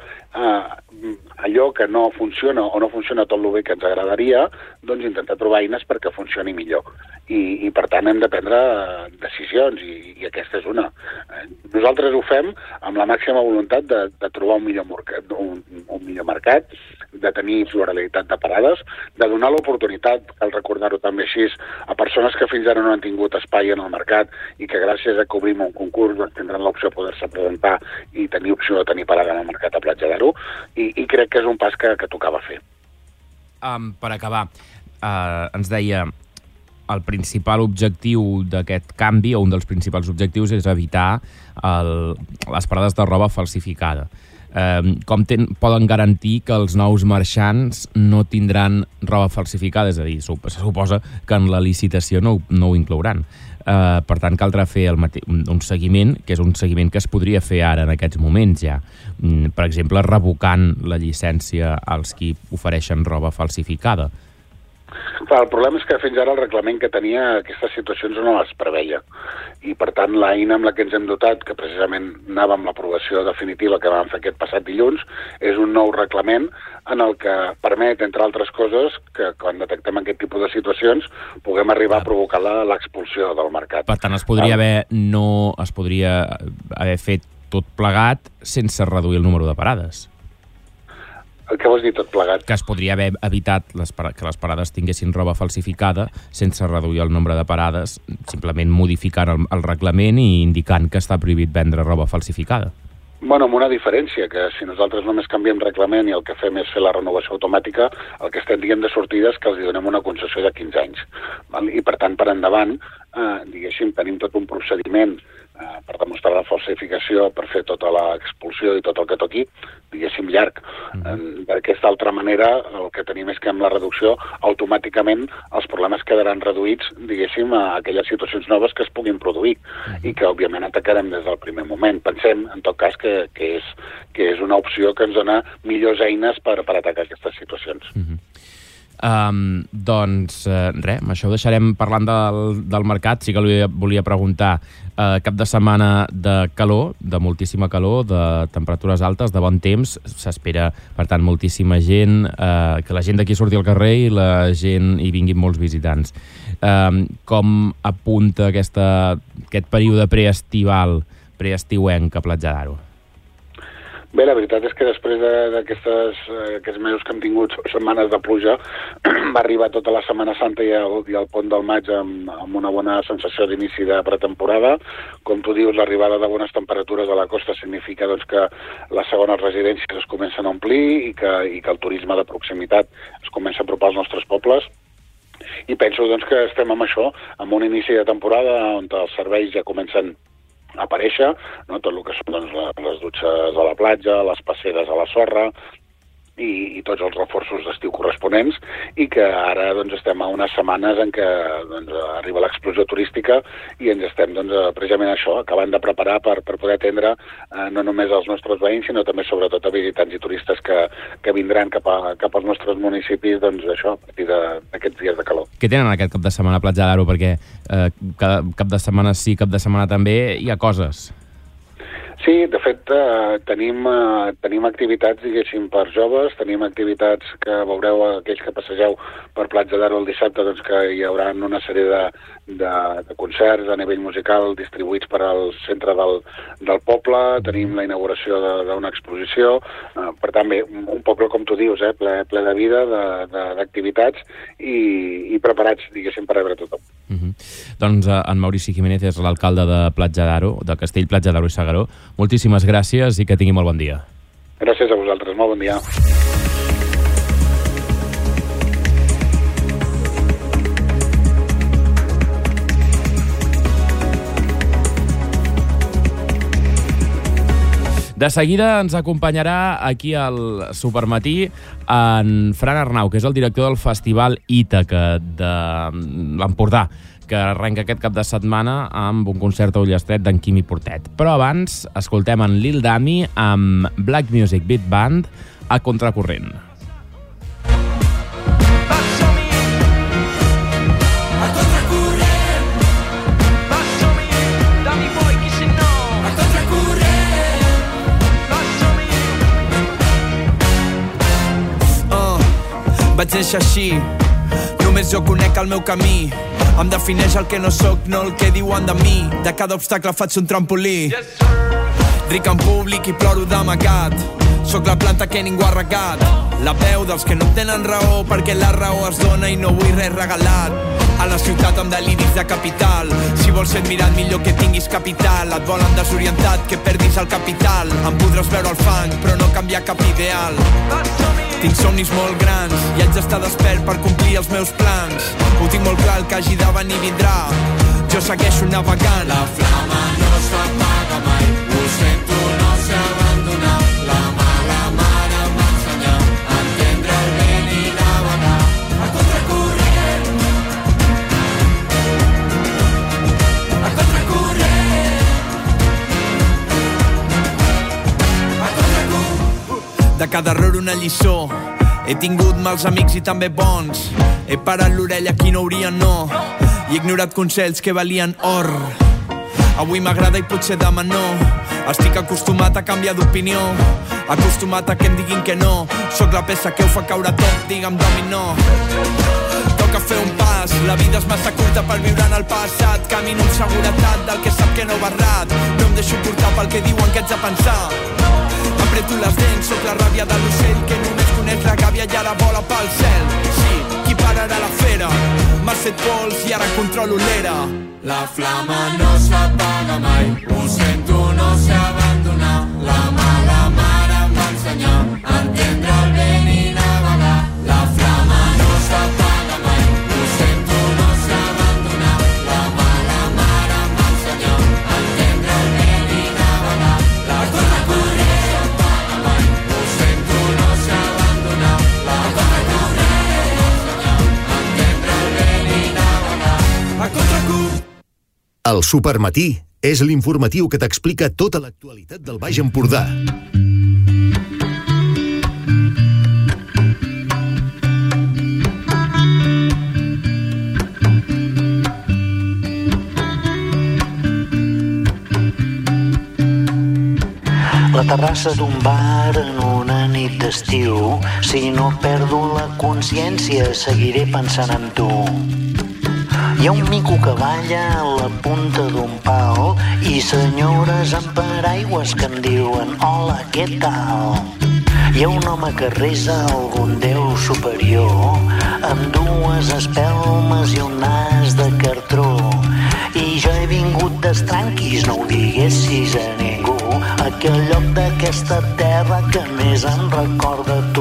allò que no funciona o no funciona tot el bé que ens agradaria, doncs intentar trobar eines perquè funcioni millor. I per tant hem de prendre decisions, i aquesta és una. Nosaltres ho fem amb la màxima voluntat de trobar un millor mercat, de tenir pluralitat de parades, de donar l'oportunitat, cal recordar-ho també així, a persones que fins ara no han tingut espai en el mercat i que gràcies a que obrim un concurs doncs tindran l'opció de poder-se presentar i tenir opció de tenir parada en el mercat a Platja d'Aro, i crec que és un pas que tocava fer. Per acabar, ens deia, el principal objectiu d'aquest canvi, o un dels principals objectius, és evitar les parades de roba falsificada. Com poden garantir que els nous marxants no tindran roba falsificada? És a dir, se suposa que en la licitació no ho inclouran. Per tant, caldrà fer un seguiment, que és un seguiment que es podria fer ara en aquests moments ja. Per exemple, revocant la llicència als qui ofereixen roba falsificada. Clar, el problema és que fins ara el reglament que tenia aquestes situacions no les preveia. I, per tant, l'eina amb la que ens hem dotat, que precisament anava amb l'aprovació definitiva que vam fer aquest passat dilluns, és un nou reglament en el que permet, entre altres coses, que quan detectem aquest tipus de situacions puguem arribar a provocar l'expulsió del mercat. Per tant, es podria haver fet tot plegat sense reduir el número de parades. Què vols dir tot plegat? Que es podria haver evitat que les parades tinguessin roba falsificada sense reduir el nombre de parades, simplement modificant el reglament i indicant que està prohibit vendre roba falsificada. Bueno, amb una diferència, que si nosaltres només canviem reglament i el que fem és fer la renovació automàtica, el que estem dient de sortida és que els donem una concessió de 15 anys. Val? I, per tant, per endavant, diguéssim, tenim tot un procediment per demostrar la falsificació, per fer tota l'expulsió i tot el que toqui, diguéssim, llarg. D'aquesta altra manera, el que tenim és que amb la reducció, automàticament, els problemes quedaran reduïts, diguéssim, a aquelles situacions noves que es puguin produir i que, òbviament, atacarem des del primer moment. Pensem, en tot cas, que és una opció que ens dona millors eines per atacar aquestes situacions. Doncs res, amb això ho deixarem parlant del mercat. Sí que li volia preguntar, cap de setmana de calor, de moltíssima calor, de temperatures altes, de bon temps, s'espera, per tant, moltíssima gent, que la gent d'aquí surti al carrer i la gent hi vinguin molts visitants. Com apunta aquest període preestiuenc a Platja d'Aro? Bé, la veritat és que després d'aquests mesos que hem tingut setmanes de pluja, va arribar tota la Setmana Santa i el pont del maig amb una bona sensació d'inici de pretemporada. Com tu dius, l'arribada de bones temperatures a la costa significa doncs, que les segones residències es comencen a omplir i que el turisme de proximitat es comença a apropar als nostres pobles. I penso doncs, que estem amb això, amb un inici de temporada on els serveis ja comencen a aparèixer, no? Tot el que són doncs, les dutxes a la platja, les passeres a la sorra i tots els reforços d'estiu corresponents, i que ara doncs, estem a unes setmanes en què doncs, arriba l'explosió turística i ens estem doncs, precisament això, acabant de preparar per poder atendre no només els nostres veïns, sinó també sobretot a visitants i turistes que vindran cap als nostres municipis doncs, això, a partir d'aquests dies de calor. Què tenen aquest cap de setmana a Platja d'Aro? Perquè cap de setmana sí, cap de setmana també hi ha coses. Sí, de fet, tenim activitats, diguéssim, per joves, tenim activitats que veureu aquells que passegeu per Platja d'Aro el dissabte, doncs que hi haurà una sèrie de concerts a nivell musical distribuïts per al centre del poble, tenim la inauguració d'una exposició, per tant, bé, un poble, com tu dius, ple de vida, d'activitats i preparats, diguéssim, per rebre tothom. Doncs en Maurici Jiménez és l'alcalde de Platja d'Aro, de Castell, Platja d'Aro i S'Agaró. Moltíssimes gràcies i que tingui molt bon dia. Gràcies a vosaltres, molt bon dia. De seguida ens acompanyarà aquí al Supermatí en Fran Arnau, que és el director del Festival Ítaca de l'Empordà, que arrenca aquest cap de setmana amb un concert a Ullastret d'en Quimi Portet. Però abans escoltem en Lil Dami amb Black Music Beat Band a Contracorrent. Vaig néixer així, només jo conec el meu camí. Em defineix el que no sóc, no el que diuen de mi. De cada obstacle faig un trampolí. Ric en públic i ploro d'amagat. Sóc la planta que ningú ha regat. La veu dels que no tenen raó, perquè la raó es dona i no vull res regalat. A la ciutat amb deliris de capital. Si vols ser admirat, millor que tinguis capital. Et volen desorientat, que perdis el capital. Em podràs veure al fang, però no canviar cap ideal. Tinc somnis molt grans i haig d'estar despert per complir els meus plans. Ho tinc molt clar, el que hagi de venir vindrà. Jo segueixo navegant. La flama no s'apaga mai. Ho sento, no s'ha abandonat. La mala mare em va ensenyar a entendre el vent i navegar a contracorrent. A contracorrent. A contracorrent. De cada error una lliçó. He tingut mals amics i també bons. He parat l'orella a qui no hauria, no. I ignorat consells que valien or. Avui m'agrada i potser demà no. Estic acostumat a canviar d'opinió, acostumat a que em diguin que no. Sóc la peça que ho fa caure tot, digue'm dominó. Toca fer un pas, la vida és massa curta per viure en el passat. Camino amb seguretat del que sap que no va errat. No em deixo portar pel que diuen que ets a pensar. Apreto les dents, sóc la ràbia de l'ocell que només coneix la gàbia i ara vola pel cel. Sí, qui pararà la fera? M'has fet pols i ara controlo l'era. La flama no s'apaga mai, ho sento, no sé abandonar. La mala mare em va ensenyar a entendre el vent i navegar. La flama no s'apaga mai, ho sento, no sé abandonar. La mala mare em va ensenyar a entendre el vent i navegar. La flama no s'apaga mai, ho sento, no sé abandonar. La flama no s'apaga mai, a entendre el vent i navegar. A contracurs! El Supermatí és l'informatiu que t'explica tota l'actualitat del Baix Empordà. La terrassa d'un bar en una nit d'estiu. Si no perdo la consciència, seguiré pensant en tu. Hi ha un mico que balla a la punta d'un pal i senyores amb paraigües que em diuen hola, què tal? Hi ha un home que resa algun déu superior amb dues espelmes i un nas de cartró. I jo he vingut d'estranquis, no ho diguessis a ningú, aquell lloc d'aquesta terra que més em recorda tu.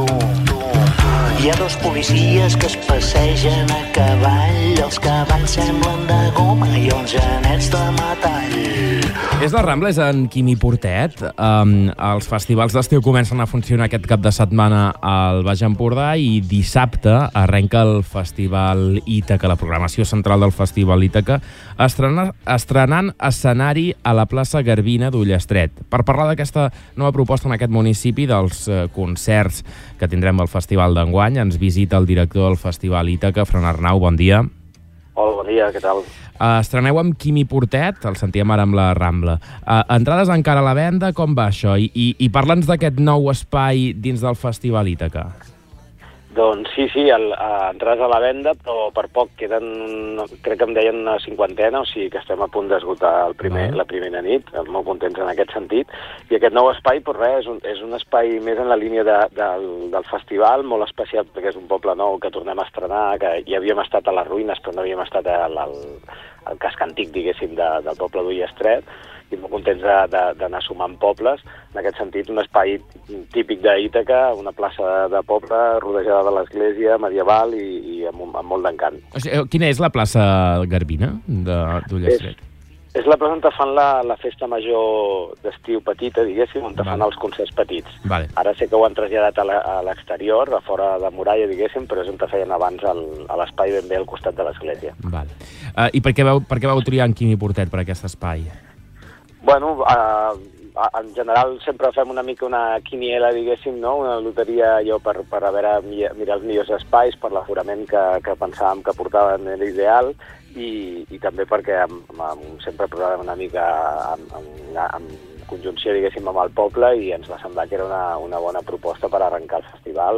Hi ha dos policies que es passegen a cavall, els cavalls semblen de goma i els genets de metall. És la Rambla, és en Quimi Portet. Els festivals d'estiu comencen a funcionar aquest cap de setmana al Baix Empordà i dissabte arrenca el Festival Ítaca, la programació central del Festival Ítaca, estrenant escenari a la plaça Garbina d'Ullastret. Per parlar d'aquesta nova proposta en aquest municipi, dels concerts que tindrem al festival d'enguany, ens visita el director del Festival Ítaca, Fran Arnau, bon dia. Hola, bon dia, què tal? Estreneu amb Quimi Portet, el sentíem ara amb la Rambla. Entrades encara a la venda, com va això? I parla'ns d'aquest nou espai dins del Festival Ítaca. Doncs sí, entrades a la venda, però per poc queden, crec que em deien una 50, o sigui que estem a punt d'esgotar la primera nit, molt contents en aquest sentit. I aquest nou espai, doncs res, és un espai més en la línia del festival, molt especial perquè és un poble nou que tornem a estrenar, que ja havíem estat a les ruïnes, però no havíem estat al casc antic, diguéssim, del poble d'Ullastret, i molt contents d'anar sumant pobles. En aquest sentit, un espai típic d'Ítaca, una plaça de poble rodejada de l'església medieval i amb molt d'encant. O sigui, quina és la plaça Garbina d'Ullastret? És la plaça on fan la festa major d'estiu petita, diguéssim, on fan els concerts petits. Vale. Ara sé que ho han traslladat a l'exterior, a fora de muralla, diguéssim, però és on feien abans a l'espai ben bé al costat de l'església. Vale. I per què vau triar en Quimi Portet per aquest espai? Bueno, en general sempre fem una mica una quiniela, diguéssim, no? Una loteria per a veure, mirar els millors espais, per l'aforament que pensàvem que portaven era ideal i també perquè sempre posàvem una mica en conjunció, diguéssim, amb el poble i ens va semblar que era una bona proposta per arrencar el festival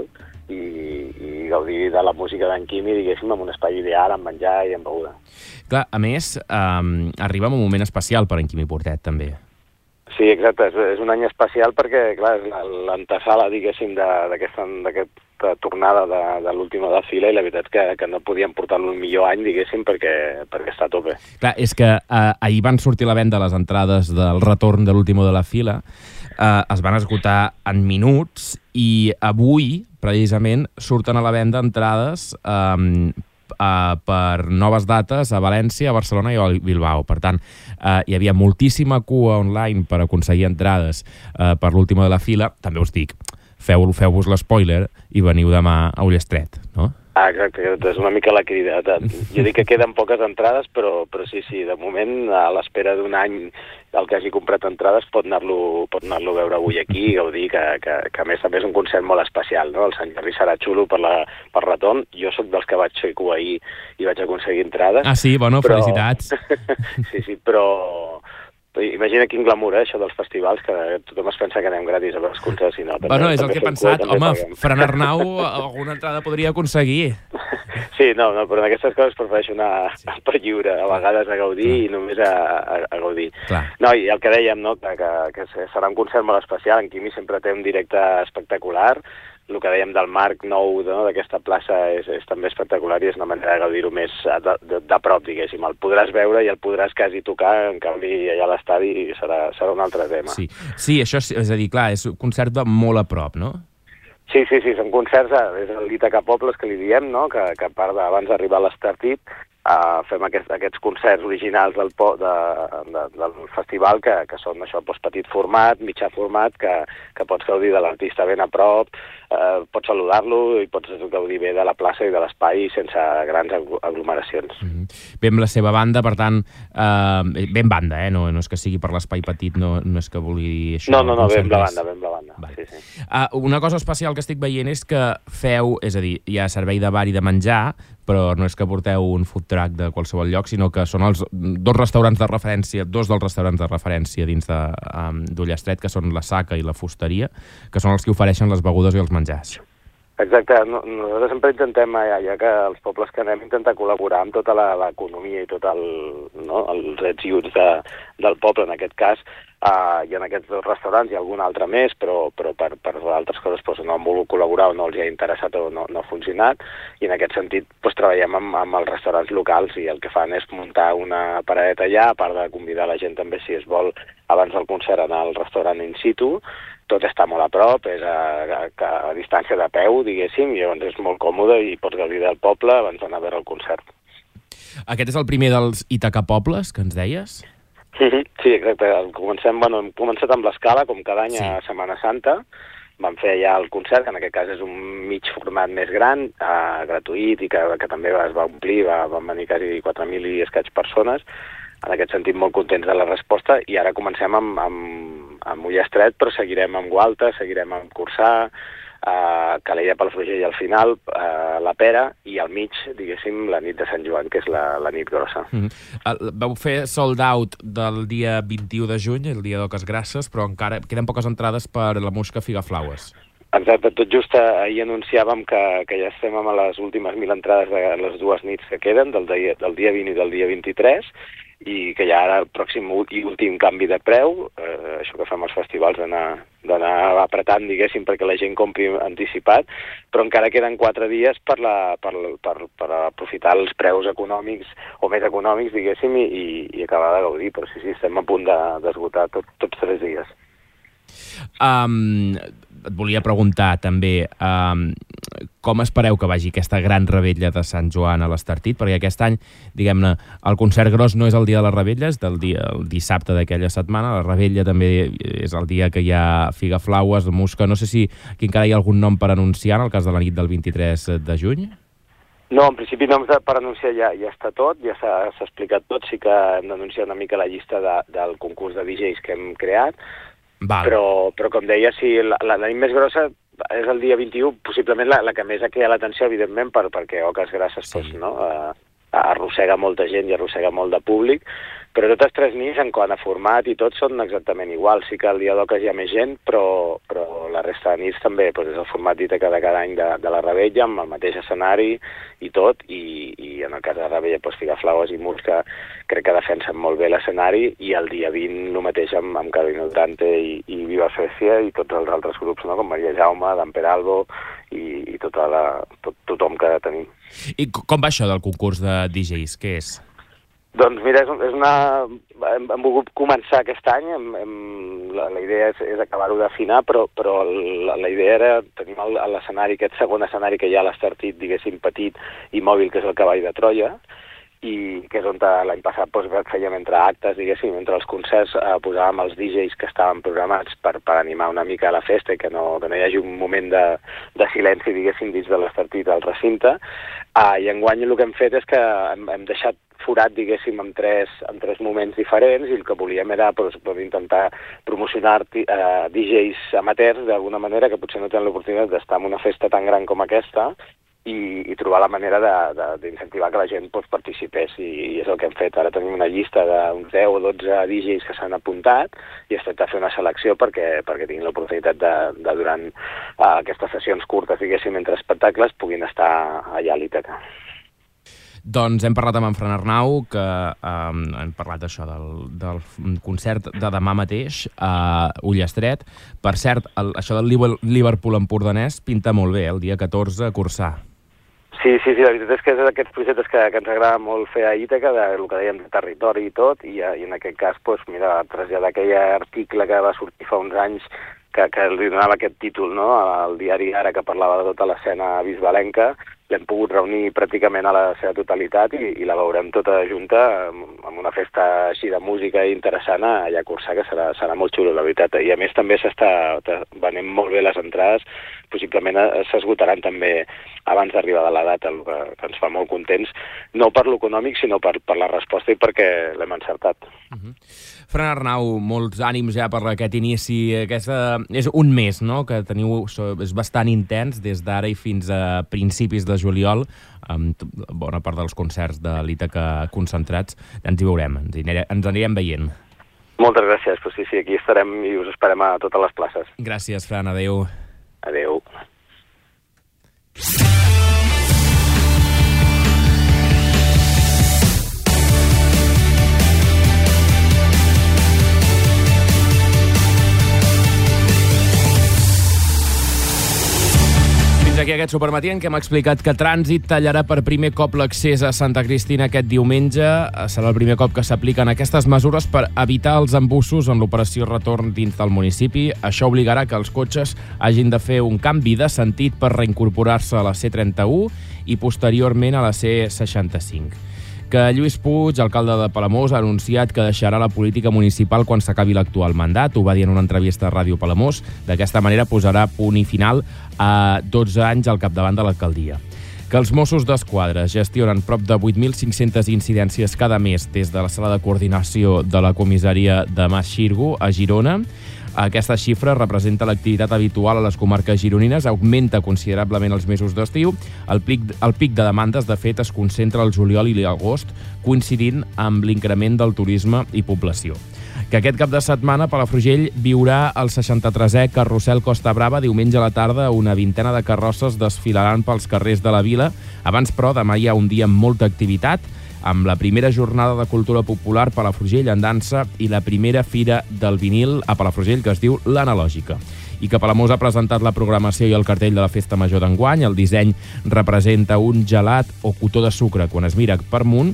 i gaudir de la música d'en Quimi, diguéssim, en un espai ideal, amb menjar i amb beguda. Clar, a més, arriba en un moment especial per en Quimi Portet, també. Sí, exacte, és un any especial perquè, clar, és l'antesala, diguéssim, d'aquesta tornada de l'última de fila i la veritat que no podíem portar-lo un millor any, diguéssim, perquè està a tope. Clar, és que ahir van sortir a la venda les entrades del retorn de l'última de la fila, es van esgotar en minuts i avui, precisament, surten a la venda entrades per noves dates a València, a Barcelona i a Bilbao. Per tant, hi havia moltíssima cua online per aconseguir entrades per l'última de la fila. També us dic, feu-vos l'espoiler i veniu demà a Ullastret, no? Exacte, és una mica la crida. Jo dic que queden poques entrades, però sí, de moment, a l'espera d'un any, el que hagi comprat entrades pot anar-lo a veure avui aquí i gaudir, que a més també és un concert molt especial, no? El Sant Jordi serà xulo per retorn. Jo sóc dels que vaig fer cua ahir i vaig aconseguir entrades. Ah, sí? Bueno, felicitats. Sí, però... Imagina quin glamour, això dels festivals, que tothom es pensa que anem gratis a veure els concerts. No, bueno, és el que he pensat. Home, Fran Arnau alguna entrada podria aconseguir. Sí, no, però en aquestes coses prefereixo anar per lliure, a vegades a gaudir i només a gaudir. Clar. No, i el que dèiem, no, que serà un concert molt especial. En Quimi sempre té un directe espectacular. El que dèiem del marc nou d'aquesta plaça és també espectacular i és una manera de gaudir-ho més de prop, diguéssim. El podràs veure i el podràs quasi tocar, en canvi allà a l'estadi serà un altre tema. Sí, això és a dir, clar, és un concert de molt a prop, no? Sí, són concerts, és l'Ítaca Pobles que li diem, no? Que a part d'abans d'arribar a l'Estartit, fem aquests concerts originals del festival que són això, petit format, mitjà format, que pots gaudir de l'artista ben a prop, pots saludar-lo i pots gaudir bé de la plaça i de l'espai sense grans aglomeracions. Ve amb la seva banda, per tant, ben banda, no és que sigui per l'espai petit, no és que vulgui dir això. No, ve amb la banda. Vale. Sí. Una cosa especial que estic veient és que feu, és a dir, hi ha servei de bar i de menjar, però no és que porteu un food truck de qualsevol lloc, sinó que són els dos dels restaurants de referència dins d'Ullastret, que són la Saca i la Fusteria, que són els que ofereixen les begudes i els menjars. Exacte. Nosaltres sempre intentem, ja que els pobles que anem, intentar col·laborar amb tota l'economia i tot els ets i uts del poble, en aquest cas. I en aquests dos restaurants hi ha algun altre més, però per altres coses no han volgut col·laborar o no els hi ha interessat o no ha funcionat, i en aquest sentit treballem amb els restaurants locals i el que fan és muntar una paradeta allà, a part de convidar la gent també, si es vol, abans del concert anar al restaurant in situ. Tot està molt a prop, és a distància de peu, diguéssim, i llavors és molt còmode i pots gaudir del poble abans d'anar a veure el concert. Aquest és el primer dels Ítaca Pobles, que ens deies? Sí, exacte. Hem començat amb l'Escala, com cada any a Setmana Santa. Vam fer ja el concert, que en aquest cas és un mig format més gran, gratuït, i que també es va omplir, van venir quasi 4.000 i escaig persones. En aquest sentit, molt contents de la resposta, i ara comencem amb Ullastret, però seguirem amb Gualta, seguirem amb Corçà, Calella, Palafrugell al final, la Pera, i al mig, diguéssim, la nit de Sant Joan, que és la nit grossa. Vau fer sold out del dia 21 de juny, el dia d'Oques Grasses, però encara queden poques entrades per la Musca Figaflaues. Exacte, tot just ahir anunciàvem que ja estem amb les últimes 1.000 entrades de les dues nits que queden, del dia 20 i del dia 23, i que ja ara el pròxim i últim canvi de preu, això que fem als festivals d'anar apretant, diguéssim, perquè la gent compri anticipat, però encara queden 4 dies per aprofitar els preus econòmics o més econòmics, diguéssim, i acabar de gaudir, però sí, estem a punt d'esgotar tots 3 dies. Et volia preguntar també com espereu que vagi aquesta gran revetlla de Sant Joan a l'Estartit, perquè aquest any, diguem-ne, el concert gros no és el dia de la revetlla, és el dissabte d'aquella setmana, la revetlla també és el dia que hi ha Figaflaues, Musca, no sé si aquí encara hi ha algun nom per anunciar en el cas de la nit del 23 de juny? No, en principi noms per anunciar ja està tot, ja s'ha explicat tot, sí que hem d'anunciar una mica la llista del concurs de DJs que hem creat, però com deia, sí, la nit més grossa és el dia 21, possiblement la que més ha cridat l'atenció, evidentment, perquè Oques Grasses arrossega molta gent i arrossega molt de públic, però totes 3 nits, en quant a format i tot, són exactament igual. Sí que el dia d'Oques hi ha més gent, però la resta de nits també és el format d'Ítaca de cada any de la revetlla, amb el mateix escenari i tot, i en el cas de la revetlla, Figaflaues i Musca crec que defensen molt bé l'escenari, i el dia 20 el mateix amb Carolina Durante i Viva Suècia i tots els altres grups, com Maria Jaume, Dan Peralbo i tothom que tenim. I com va això del concurs de DJs? Què és? Doncs mira, hem volgut començar aquest any, la idea és acabar-ho d'afinar, però la idea era tenir l'escenari, aquest segon escenari que hi ha a l'Estartit, diguéssim, petit i mòbil, que és el Cavall de Troia, i que és on l'any passat fèiem entre actes, diguéssim, entre els concerts posàvem els DJs que estaven programats per animar una mica la festa i que no hi hagi un moment de silenci, diguéssim, dins de l'estartit del recinte. I enguany el que hem fet és que hem deixat forat, diguéssim, en tres moments diferents, i el que volíem era intentar promocionar DJs amateurs d'alguna manera que potser no tenen l'oportunitat d'estar en una festa tan gran com aquesta, i trobar la manera d'incentivar que la gent participés, i és el que hem fet. Ara tenim una llista d'uns 10 o 12 DJs que s'han apuntat i estem a fer una selecció perquè tinguin l'oportunitat de durant aquestes sessions curtes, diguéssim, entre espectacles, puguin estar allà a l'Ítaca. Doncs hem parlat amb en Fran Arnau, que hem parlat d'això, del concert de demà mateix a Ullastret. Per cert, això del Liverpool empordanès pinta molt bé, el dia 14 a Corçà. Sí, la veritat és que és d'aquests projectes que ens agrada molt fer a Ítaca, del que dèiem de territori i tot, i en aquest cas, traslladar aquell article que va sortir fa uns anys que li donava aquest títol, no?, al diari Ara, que parlava de tota l'escena bisbalenca. L'hem pogut reunir pràcticament a la seva totalitat i la veurem tota junta amb una festa així de música interessant allà a Corçà, que serà molt xulo, la veritat. I a més també venem molt bé les entrades, possiblement s'esgotaran també abans d'arribar de la data, el que ens fa molt contents, no per l'econòmic, sinó per la resposta i perquè l'hem encertat. Fran Arnau, molts ànims ja per aquest inici. És un mes, no?, que teniu, és bastant intens, des d'ara i fins a principis de juliol, amb bona part dels concerts de l'Ítaca concentrats. Ens hi veurem, ens anirem veient. Moltes gràcies, però sí, aquí estarem i us esperem a totes les places. Gràcies, Fran, adéu. Adéu. Aquí aquest supermatí en què hem explicat que Trànsit tallarà per primer cop l'accés a Santa Cristina aquest diumenge. Serà el primer cop que s'apliquen aquestes mesures per evitar els embussos en l'operació retorn dins del municipi. Això obligarà que els cotxes hagin de fer un canvi de sentit per reincorporar-se a la C31 i posteriorment a la C65. Que Lluís Puig, alcalde de Palamós, ha anunciat que deixarà la política municipal quan s'acabi l'actual mandat. Ho va dir en una entrevista a Ràdio Palamós. D'aquesta manera posarà punt i final a 12 anys al capdavant de l'alcaldia. Que els Mossos d'Esquadra gestionen prop de 8.500 incidències cada mes des de la sala de coordinació de la comissaria de Mas Xirgo a Girona. Aquesta xifra representa l'activitat habitual a les comarques gironines, augmenta considerablement els mesos d'estiu. El pic de demandes, de fet, es concentra al juliol i l'agost, coincidint amb l'increment del turisme i població. Que aquest cap de setmana Palafrugell viurà el 63è Carrusel Costa Brava. Diumenge a la tarda una vintena de carrosses desfilaran pels carrers de la vila. Abans, però, demà hi ha un dia amb molta activitat, amb la primera jornada de cultura popular Palafrugell en dansa i la primera fira del vinil a Palafrugell, que es diu l'Analògica. I que Palamós ha presentat la programació i el cartell de la Festa Major d'enguany. El disseny representa un gelat o cotó de sucre quan es mira per amunt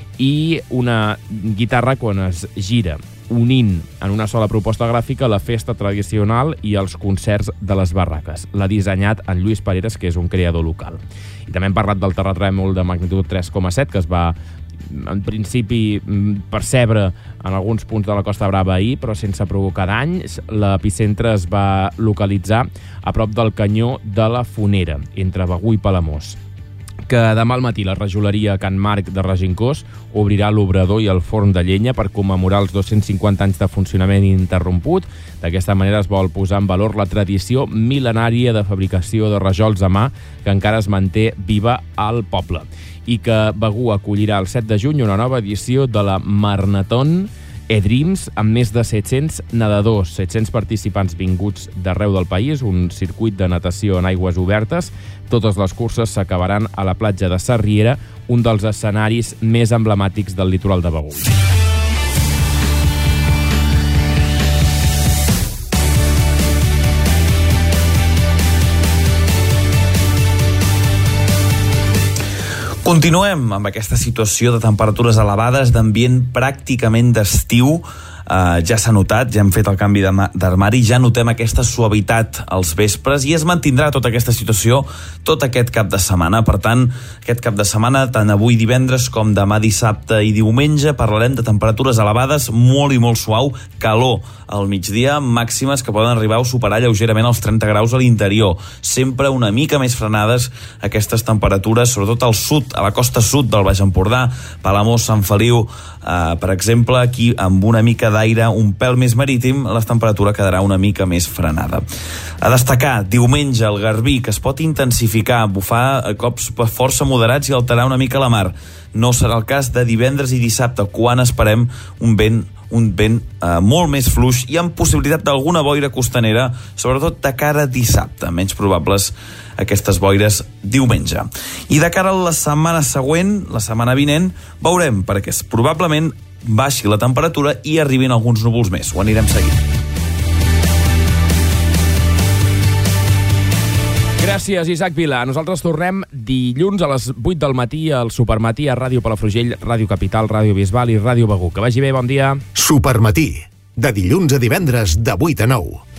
i una guitarra quan es gira, unint en una sola proposta gràfica la festa tradicional i els concerts de les barraques. L'ha dissenyat en Lluís Pareres, que és un creador local. I també hem parlat del terratrèmol de magnitud 3,7, que es va, en principi, percebre en alguns punts de la Costa Brava ahir, però sense provocar danys. L'epicentre es va localitzar a prop del canyó de la Fonera, entre Begur i Palamós. Que demà al matí la rajoleria Can Marc de Regencós obrirà l'obrador i el forn de llenya per commemorar els 250 anys de funcionament ininterromput. D'aquesta manera es vol posar en valor la tradició mil·lenària de fabricació de rajols a mà que encara es manté viva al poble. I que Begur acollirà el 7 de juny una nova edició de la Marnathon E-Dreams amb més de 700 nedadors, 700 participants vinguts d'arreu del país, un circuit de natació en aigües obertes. Totes les curses s'acabaran a la platja de Sarriera, un dels escenaris més emblemàtics del litoral de Begur. Continuem amb aquesta situació de temperatures elevades, d'ambient pràcticament d'estiu ja s'ha notat, ja hem fet el canvi d'armari, ja notem aquesta suavitat als vespres i es mantindrà tota aquesta situació tot aquest cap de setmana. Per tant, aquest cap de setmana, tant avui divendres com demà dissabte i diumenge, parlarem de temperatures elevades, molt i molt suau, calor al migdia, màximes que poden arribar a superar lleugerament els 30 graus a l'interior. Sempre una mica més frenades aquestes temperatures, sobretot al sud, a la costa sud del Baix Empordà, Palamós, Sant Feliu, per exemple, aquí amb una mica d'aire un pèl més marítim, la temperatura quedarà una mica més frenada. A destacar, diumenge, el Garbí, que es pot intensificar, bufar cops força moderats i alterar una mica la mar. No serà el cas de divendres i dissabte, quan esperem un vent molt més fluix i amb possibilitat d'alguna boira costanera, sobretot de cara a dissabte, menys probables aquestes boires diumenge. I de cara a la setmana següent, la setmana vinent, veurem, perquè probablement baixi la temperatura i arribin alguns núvols més. Ho anirem seguint. Gràcies, Isaac Vila. Nosaltres tornem dilluns a les 8 del matí al Supermatí a Ràdio Palafrugell, Ràdio Capital, Ràdio Bisbal i Ràdio Begur. Que vagi bé, bon dia. Supermatí, de dilluns a divendres de 8 a 9.